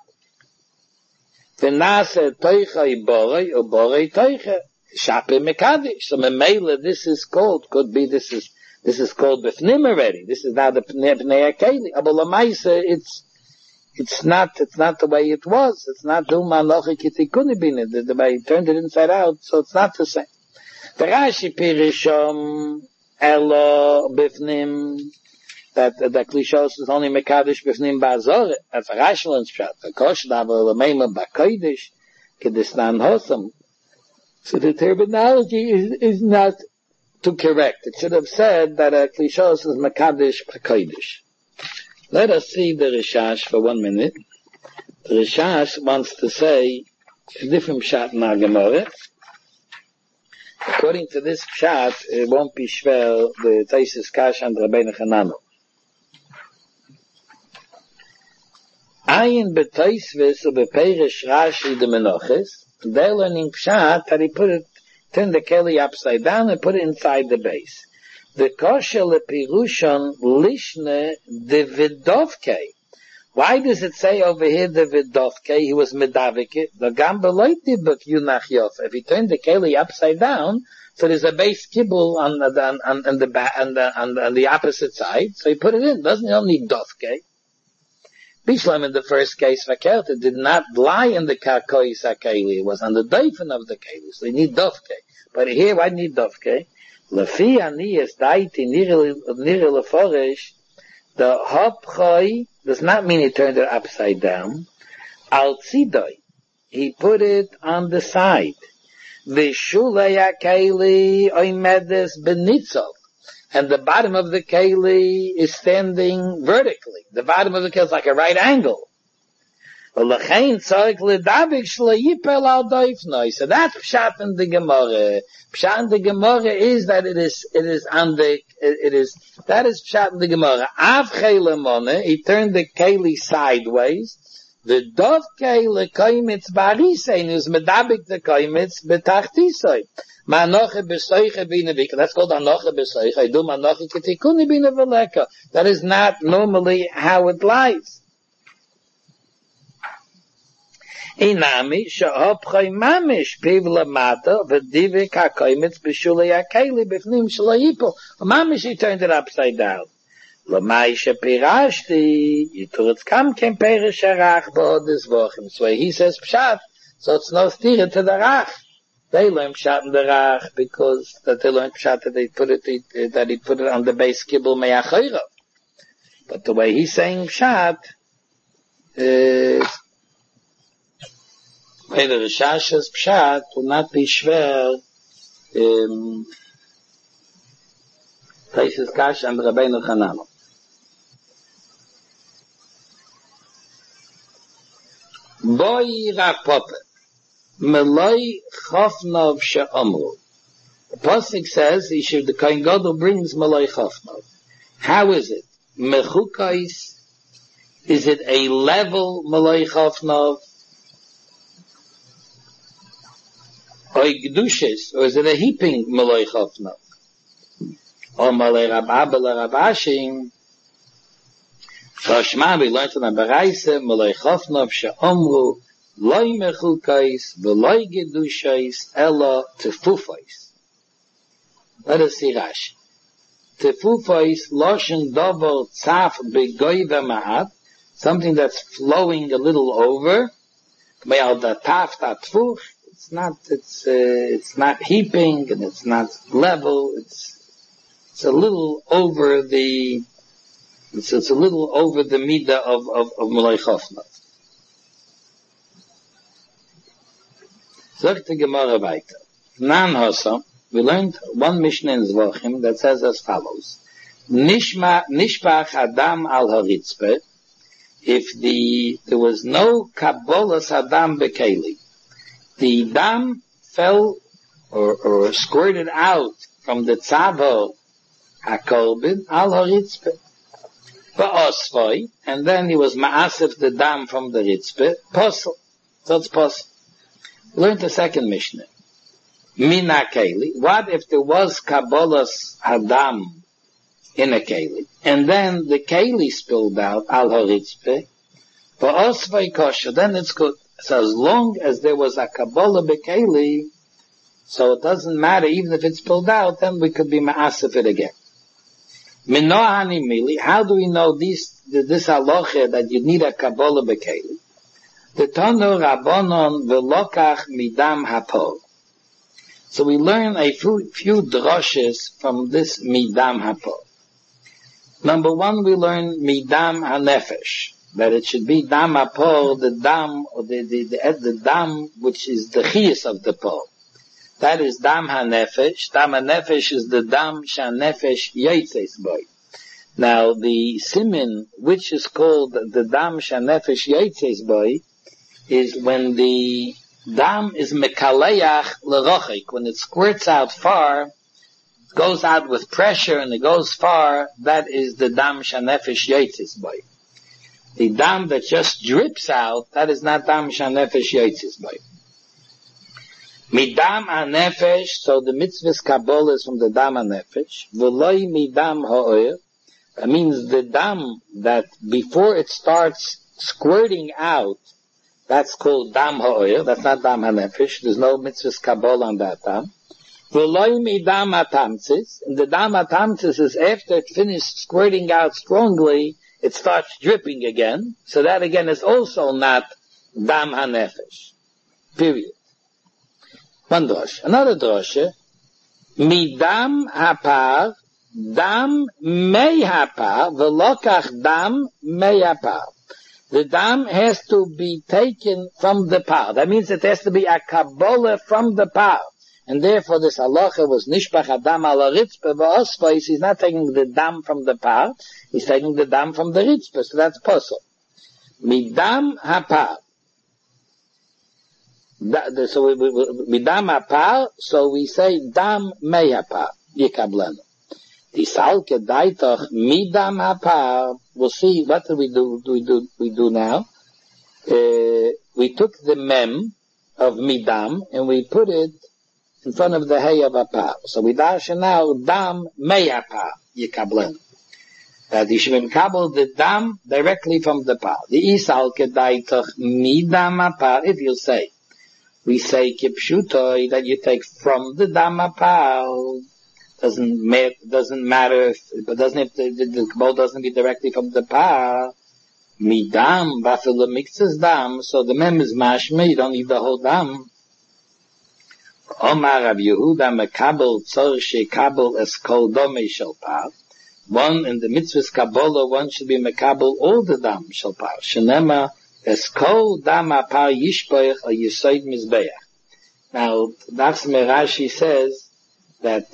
[SPEAKER 1] V'nase toicha iborei or borei toicha shape mekadish. So memela, this is called called b'fnim already. This is now the pnei akeli. But lamaisa, it's not the way it was. It's not duma lochi kitikuni bin. The way he turned it inside out, so it's not the same. The Rashi pirishom elo b'fnim. That the klishos is only mekadosh b'fnim ba'azor. That's a Rashilan's pshat. The kosh davar l'meima b'kodesh kedisnan hosam. So the terminology is not too correct. It should have said that a klishos is mekadosh b'kodesh. Let us see the Rishash for 1 minute. The Rishash wants to say a different pshat in our Gemara. According to this pshat, it won't be shver the Tosfos Kash and Rabbeinu Hananel. Ayin b'Tosfos or b'Perish Rashi the Menachos, they're learning pshat that he turned the keli upside down and put it inside the base. The kosher lepirushon lishne de vidovke. Why does it say over here the vidovke? He was medavike. The gamba loiti but yunach yof. If he turned the keli upside down, so there's a base kibble on the opposite side. So he put it in. Doesn't he need dovke? Bishlam in the first case, Vakerta did not lie in the karkois hakeli. It was on the doifen of the keli. So you need dovke. But here, why do you need dovke? Lefi ani es daiti nire leforish. The hopchoi does not mean he turned it upside down. Al tzidoi. He put it on the side. V'shulei hakeli oimedes benitzov. And the bottom of the keli is standing vertically. The bottom of the keli is like a right angle. So that's pshat in the Gemara. Pshat in the Gemara is that that is pshat in the Gemara. Avchei lemone, he turned the keli sideways. The dov keli koimitz barisein is medabik the koimitz betachtisoi. Manoche besoiche bina vika. That's called anoche besoiche. I do manoche kitikuni bina veleka. That is not normally how it lies. Inami shahopchai mamish pivla mata v'divik hakoimitz b'shulei hakeli b'fnim shalayipo. Mamish he turned it upside down. Lamai shepirashti, Yiturutz kam kem perish harach ba'odis vochim. So he says pshat, so it's no stira to the rach. They learn pshat in the rach because that they learn pshat that they put it, that he put it on the base kibbul me'achayra. But the way he's saying pshat is, way the Rishash's pshat will not be shver, places kash and Rabbeinu Chananel. Boy Rav Papa, Meloi Chofnov She'omru. The Pasuk says the Kohen Gadol brings Meloi Chofnov. How is it? Mechukais? Is it a level Meloi Chofnov? Or Gdushes? Or is it a heaping Meloi Chofnov? Or Meloi Rab Abba Rab Ashing? So Shema, we learned in the Baraisa, Meloi Chofnov She'omru, Loi Mechukais, Veloi Gedushais, Ela Tefufais. Let us see Rashi. Tefufais, Loshen Dover Tzaf Begoiva Ma'at, something that's flowing a little over. Me'al Dataf Tatfuch, it's not heaping, and it's not level, it's a little over the, it's a little over the midah of Meloi Chofnov. Sagt the Gemara weiter. Nan Hossa, we learned one Mishnah in Zvachim that says as follows. Nishpach Adam al Haritzpe, if there was no Kabbalas Adam Bekeli, the dam fell or squirted out from the tzavo HaKorbin al Haritzpe. Ba'osvoi, and then he was ma'asif the dam from the Ritzpe, posel. So it's posel. Learn the second Mishnah. Mina Keli. What if there was Kabbalas Hadam in a Keli, and then the Keli spilled out, al Haritzpe, Ba'osvoi kosher, then it's good. So as long as there was a Kabbalah Bekeli, so it doesn't matter, even if it's spilled out, then we could be ma'asif it again. Minohani Mili, how do we know this halacha that you need a Kabbalah Bekeli? The Tanu Rabbanon Velokach Midam Hapol. So we learn a few droshes from this Midam Hapol. Number one, we learn Midam HaNefesh, that it should be Dam Hapol, the dam, or the dam which is the chiyus of the pol. That is Dam HaNefesh. Dam HaNefesh is the Dam ShaNefesh Yotzes Boy. Now the simin, which is called the Dam ShaNefesh Yotzes Boy, is when the dam is mekaleach lerochik, when it squirts out far, goes out with pressure and it goes far, that is the dam shanefesh yotzes boy. The dam that just drips out, that is not dam shanefesh yotzes boy. Midam hanefesh, so the mitzvah's kabbalah is from the dam hanefesh. V'loi midam ha'oyer, that means the dam that before it starts squirting out, that's called dam ha'oyer, that's not dam hanefesh, there's no mitzvah's kabbalah on that dam. V'loi midam hatamtzis, and the dam hatamtzis is after it finished squirting out strongly, it starts dripping again, so that again is also not dam hanefesh. Period. One drosh. Another droshe, midam hapar, dam mei hapar, v'lokach dam mei hapar. The dam has to be taken from the par. That means it has to be a kabbalah from the par. And therefore this halacha was nishpach adam al haritzpe v'osvos. He's not taking the dam from the par. He's taking the dam from the ritzpe. So that's possible. Midam hapar. So midam hapar. So we say dam mei hapar. Yikablenu. Tisalke daitoch midam hapar. We'll see, what do we do now? We took the mem of midam and we put it in front of the hay of hapar. So we dash now dam mei hapar yikablen. That you should kabel the dam directly from the par. The isalke daitoch midam hapar. If you say, we say kipshutoi, that you take from the dam hapar. doesn't matter if the Kabbalah doesn't be directly from the par. Midam, bafila mixes dam, so the mem is mashma, you don't need the whole dam. Omar Rav Yehuda mekabel tzor shekabel es kol domei shel par. One in the mitzvah's Kabbalah, one should be mekabel all the dam shel par. Shenema es kol dam apar yishpoich al yisoid mizbeach. Now, Nachsme Rashi says that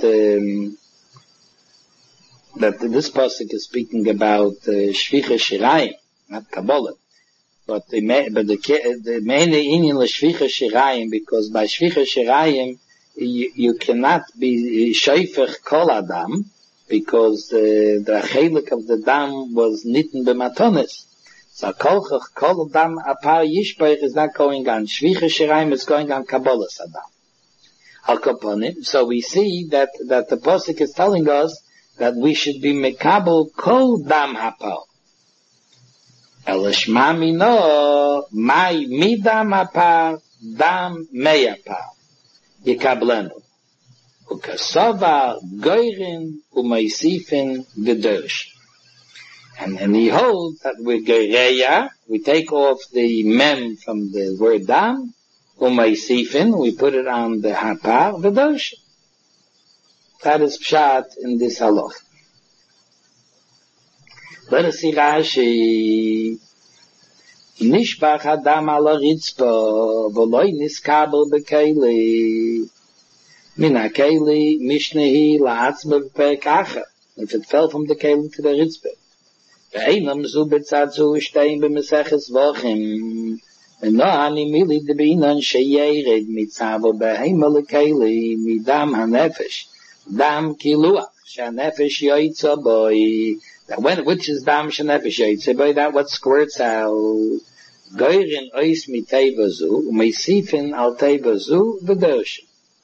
[SPEAKER 1] this pasuk is speaking about shvicha shirayim, not Kabbalah. But the main inyan l'shvicha shirayim, because by shvicha shirayim you cannot be sheifech kol adam, because the chelik of the dam was nitten b'matonis. So kol dam apar yishpoich is not going on shvicha shirayim, is going on Kabbalah's adam. Al kaponim. So we see that the pasuk is telling us that we should be mekabel kol dam hapal. Elishma mino mai midam apar dam meyapar yikablenu ukasava goyrin umaisifin v'dersh. And he holds that with Gereya, we take off the mem from the word dam, umaisifin, we put it on the hapar, v'dersh. That is pshat in this halach. Let us see Rashi. Nishbach adam ala ritzpa, v'loi niskabel b'keili. Min ha'keili mishnehi la'atzma v'perek acher. If it fell from the keili to the ritzpa. Ve'einam zu b'tzad zu shtein b'meseches vochim. Ve'no ani mili debinan sheyered mitzavo b'heima l'keili midam ha'nefesh. Dam kiluach, she'nefesh yoytza boi. Which is dam she'nefesh yoytza boi, that what squirts out. Goyrin ois miteva zu, u'meisifin al teva zu, v'dersh.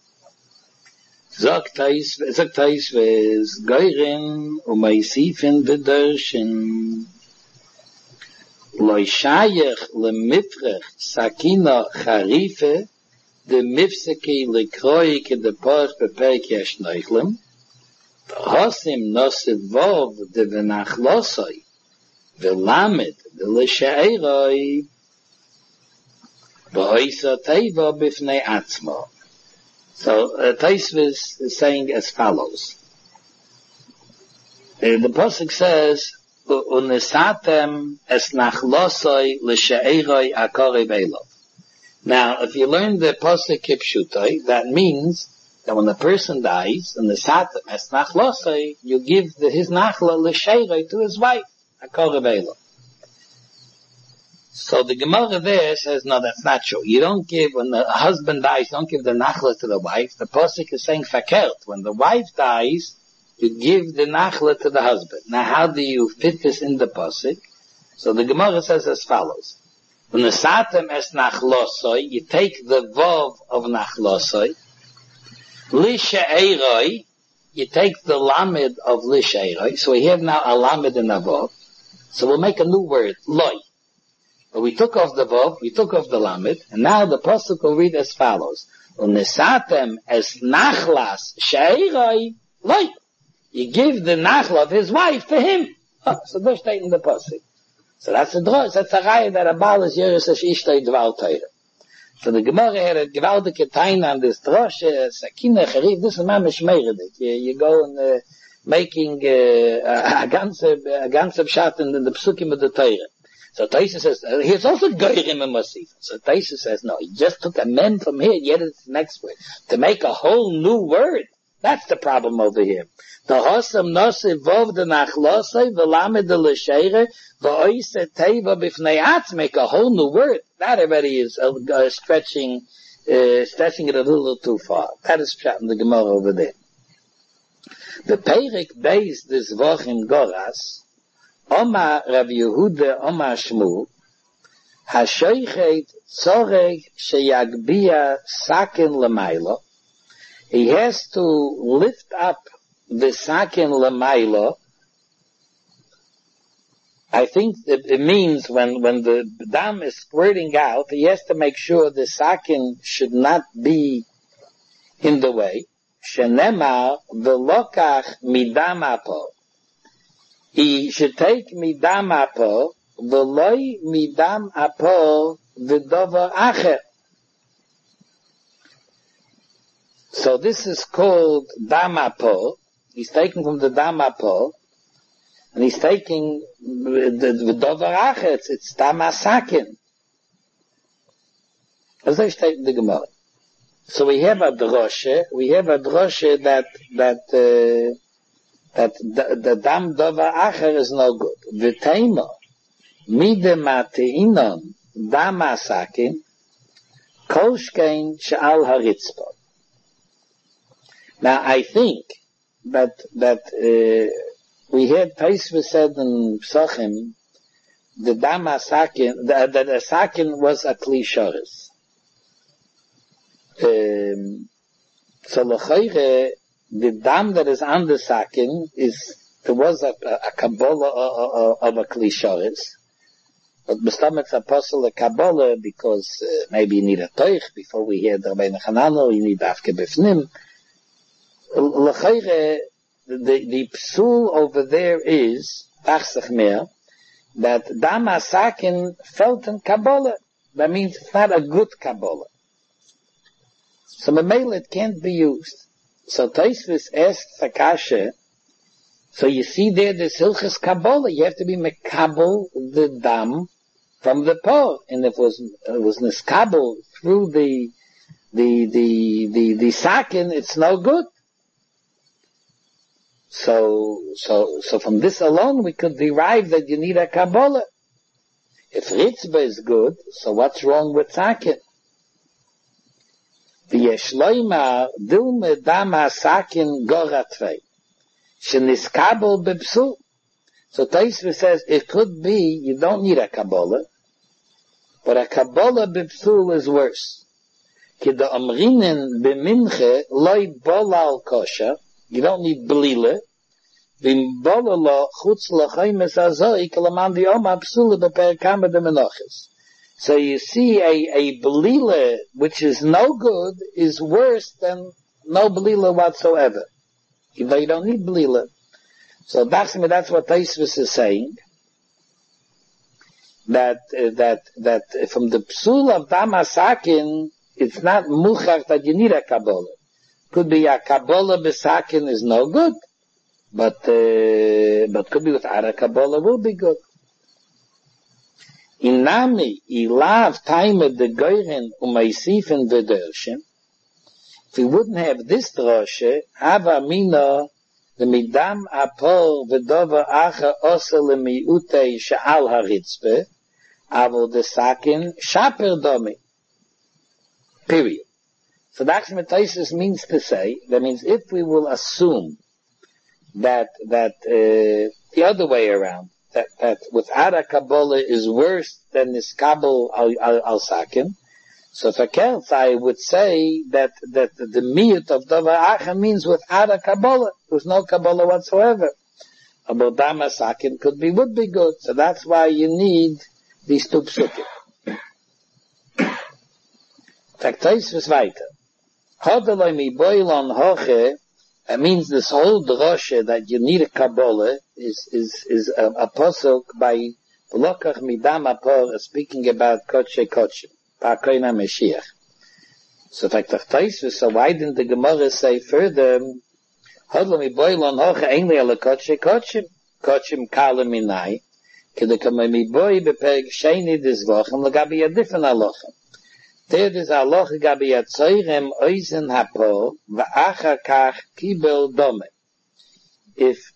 [SPEAKER 1] Zok tais v'ez goyrin u'meisifin v'dershin. Loi shayech lemifrech sakina charife, de mifseki lekroi ke de porch beperk yesh neichlem, v'hosim nosid vov de v'nachlosoi, v'lamed de l'she'eroi, v'hoisa teiva b'fnei atzmo. So, Taisvis is saying as follows. The pasuk says, unesatem es nachlosoi l'she'eroi akori ve'elov. Now, if you learn the pasuk kipshutai, that means that when a person dies, and the satam es nachlosai, you give his nachla l'sheirei to his wife, akor velo. So the Gemara there says, no, that's not true. You don't give, when the husband dies, don't give the nachla to the wife. The pasuk is saying fakert. When the wife dies, you give the nachla to the husband. Now, how do you fit this in the pasuk? So the Gemara says as follows. When the satem es nachlosoi, you take the vav of nachlosoi. Lishe'eroi, you take the lamed of lishe'eroi. So we have now a lamed and a vav. So we'll make a new word, loi. But we took off the vav, we took off the lamed, and now the pasuk will read as follows. When the satem es nachlas she'eroi, loi. You give the nachla of his wife to him. So they're stating the pasuk. So that's a drosh, that's a raya that a baal is yeris as ishtay dvar teire. So the Gemara had a gewaldige taina on this drosh, sakina charif, this is mamish meiredik. You go and making a ganze pshat in the psukim of the teire. So Taisa says, here's also goyrim and masif. So Taisa says, no, he just took a mem from here, yet it's the next word. To make a whole new word. That's the problem over here. The hosam nosiv vov de nachlosei v'lamed de l'sheire v'oise teva b'fnei atz, make a whole new word. That already is stretching it a little too far. That is pshat in the Gemara over there. The Peirik beis this voch in Goras, Omar Rav Yehuda Omar Shmuel, hashoichet tzorech sheyagbia sakin l'maylo. He has to lift up the sakin l'maylo. I think it means when the dam is squirting out, he has to make sure the sakin should not be in the way. Shenema v'lokach midam apo. He should take midam apo, v'loi midam apo v'dover acher. So this is called dam apo. He's taking from the dam apo, and he's taking the dover acher. It's dam asakin. As I state in the Gemara. So we have a droshe that the dam dover acher is no good. V'teima midematiinon dam asakin kolshkein she'al haritzpah. Now I think that we had Taisva said in Psachim the dam asakin that the sakin was a klisharis. So l'chayre, the dam that is on the sakin there was a Kabbalah of a klisharis. But B'stamet's apostle a Kabbalah because maybe you need a toich before we hear the Rabbeinu Chananel, you need Avke Bifnim. L'chayre, the psul over there is, Tachsach Mer, that dam asakin felt in Kabbalah. That means it's not a good Kabbalah. So Mamela, it can't be used. So Taisvis asked Sakasha, so you see there this Hilchas Kabbalah, you have to be Mekabel the dam from the por. And if it was Niskabel through the sakin, it's no good. So from this alone we could derive that you need a Kabbalah. If Ritzbah is good, so what's wrong with sakin? V'yeshloima dilme dama sakin goratvei. Sheniskabel bepsul. So Taisva says it could be you don't need a Kabbalah, but a Kabbalah bepsul is worse. Kida amrinen b'minche loy bolal kosher. You don't need belila. V'im bolala chutz l'chaymes azoi kalaman di'oma psula b'perkama de menoches. So you see, a belila which is no good is worse than no belila whatsoever. Even though you don't need belila. So that's what Taisvis is saying. That from the psul of damasakin, it's not muchach that you need a Kabbalah. Could be a Kabbalah b'sakin is no good, but could be without a Kabbalah will be good. Inami ilav taime de goyren umeisifen v'dershen. If we wouldn't have this droshe, hava mina the midam apol v'dover acha osa lemiutei she'al haritzpe, avol de sakin shaper domi. Period. So that's what Taisus means to say. That means if we will assume that the other way around, that without a Kabbalah is worse than this Kabul al Sakin. So if I would say that the miyut of Davar Acha means without a Kabbalah. There's no Kabbalah whatsoever. About Dama Sakin would be good. So that's why you need these two psukim. In fact, Taisvis weiter. Hodaloi mi boilon hoche. It means this whole droshe that you need a Kabbalah is a pasuk by V'lokach midam apor speaking about Kodshe Kodshim, Pa'akoyna Mashiach. So in fact, so why didn't the Gemara say further, Hodlo mi boilon hoche einli ala Kodshe Kodshim, Kodshim kala minai, kedekama mi boi beperek sheni dizvochem, legabi a different halochem. There is Allah gabi yatzoyrem oizen hapo va'achar kach kibel dome. If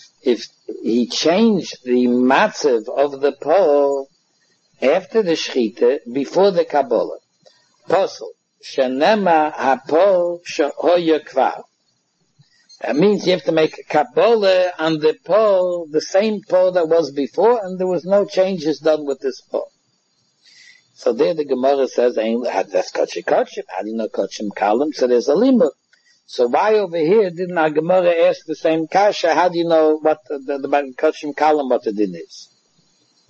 [SPEAKER 1] he changed the matzav of the pole after the shchita, before the Kabbalah, posel shenema hapo shehoya kvar. That means you have to make a Kabbalah on the pole, the same pole that was before, and there was no changes done with this pole. So there the Gemara says, that's Kodshe Kodshim. How do you know Kodshim Kalim? So there's a limud. So why over here didn't our Gemara ask the same kasha? How do you know what the Kodshim Kalim, what the din is?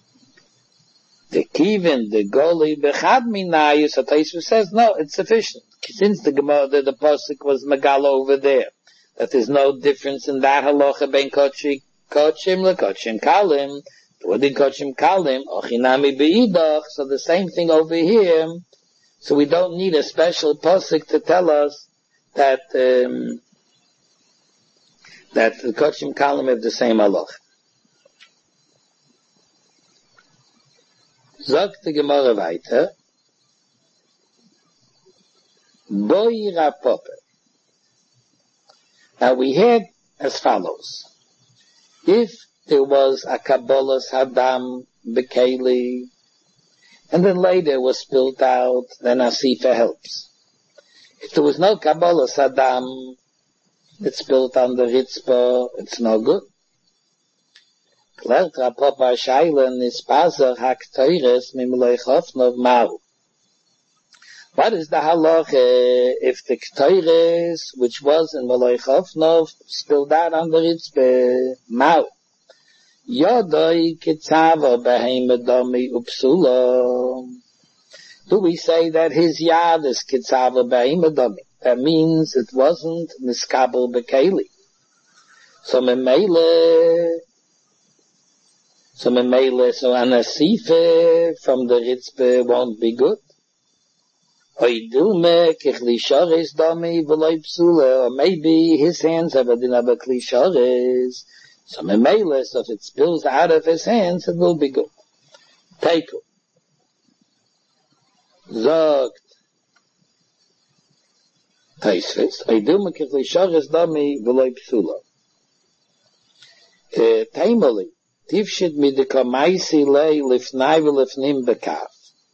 [SPEAKER 1] The kivin, the goli, bechad minayu. So Taisva says, no, it's sufficient. since the pasuk was Megala over there, that there's no difference in that halacha ben kochim lekochim kalim, what did kochim kalim, ochinami beidach, so the same thing over here, so we don't need a special pasuk to tell us that the kochim kalim have the same halacha. Sagt die Gemara weiter, Boi Rapope. Now we had as follows. If there was a Kabbalas Hadam Bekeli, and then later it was spilled out, then Asifa helps. If there was no Kabbalas Hadam, it's spilled on the Ritzpah, it's no good. Klert Rapope Shailen is Pazer Hak Teures Mimlei Chofnov Maru. What is the halacha if the Ketores, which was in Malay Chofnov, spilled out on the Ritzpah? Mau. Yodoi Kitzava Behemedami Upsula. Do we say that his yad is Kitzava Behemedami? That means it wasn't Niskabel Bekeli. So an Asife from the Ritzpah won't be good. Or maybe his hands have a din of a klishares. So if it spills out of his hands, it will be good. Take it. Zogt. Taisvis. Oidume klishares dami v'loy psula. Taimali. Tifshit midikamaisi lei lifnai v'lifnim bekaf.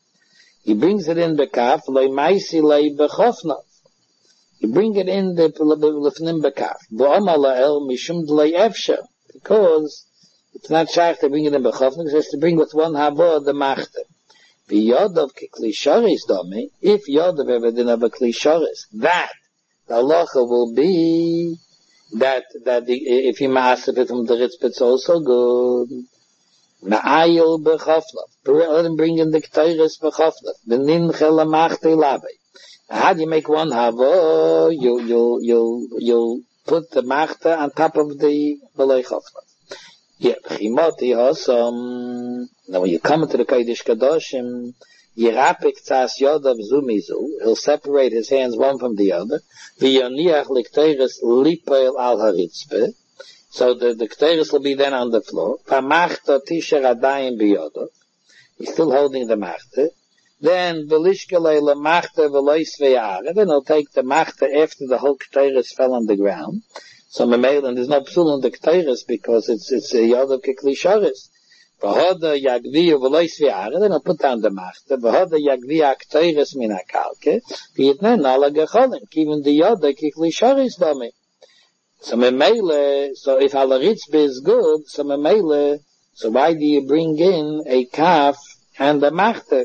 [SPEAKER 1] He brings it in the kaf, loy maisi lei bechofnav. He bring it in the lefnim bekaf. Bo'ama la'el mishum d'lei efsha. Because it's not shaykh to bring it in bechofnav, it has to bring with one habo the machte. V'yodov ke klisharis domi, if yodov ever din of a klisharis, that the halacha will be that if he maasif it from the ritzpah, it's also good. Na'ayil bechofnav. Let him bring in the Ketores bechofnav. V'nin chela machte labe. How do you make one havo? You'll put the machte on top of the Malay Chofnav. Yeah, chimoti hosam. Now when you come into the Kodesh Kadoshim, Yerapik tzas yodav zumizu. He'll separate his hands one from the other. V'yoniach l'Kteres lipoil al haritzpeh. So the Ketores will be then on the floor. V'machta tisher adayim biyodov. He's still holding the machte. Then v'lishkelei l'machte v'lois ve'are. Then he'll take the machte after the whole Ketores fell on the ground. So Memeilan, there's no psul on the Ketores because it's a yodov keklisharis. V'hoda yagviyu v'lois ve'are. Then he'll put down the machte. V'hoda yagviyu Ketores min ha'kalke. V'yitnen ala gecholim. Even the yodov keklisharis domi. So if Halaritz is good, so why do you bring in a calf and a machte?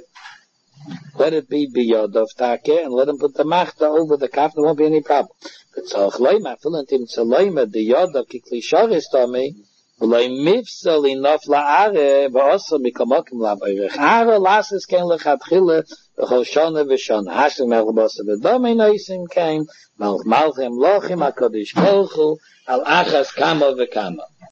[SPEAKER 1] Let it be biyodov take, and let him put the machte over the calf, there won't be any problem. But so chleima, filantim tzaleima, the yodov kiklisharis tami, v'loi mifsel inof la'are, v'osa mikomokim la'bayirich. Are lasis ken lechatchile, v'chol shona v'shona. Hashlim elbosa v'domei noisim came, Malchem lochim HaKadosh Baruch Hu al achas kama v'kama.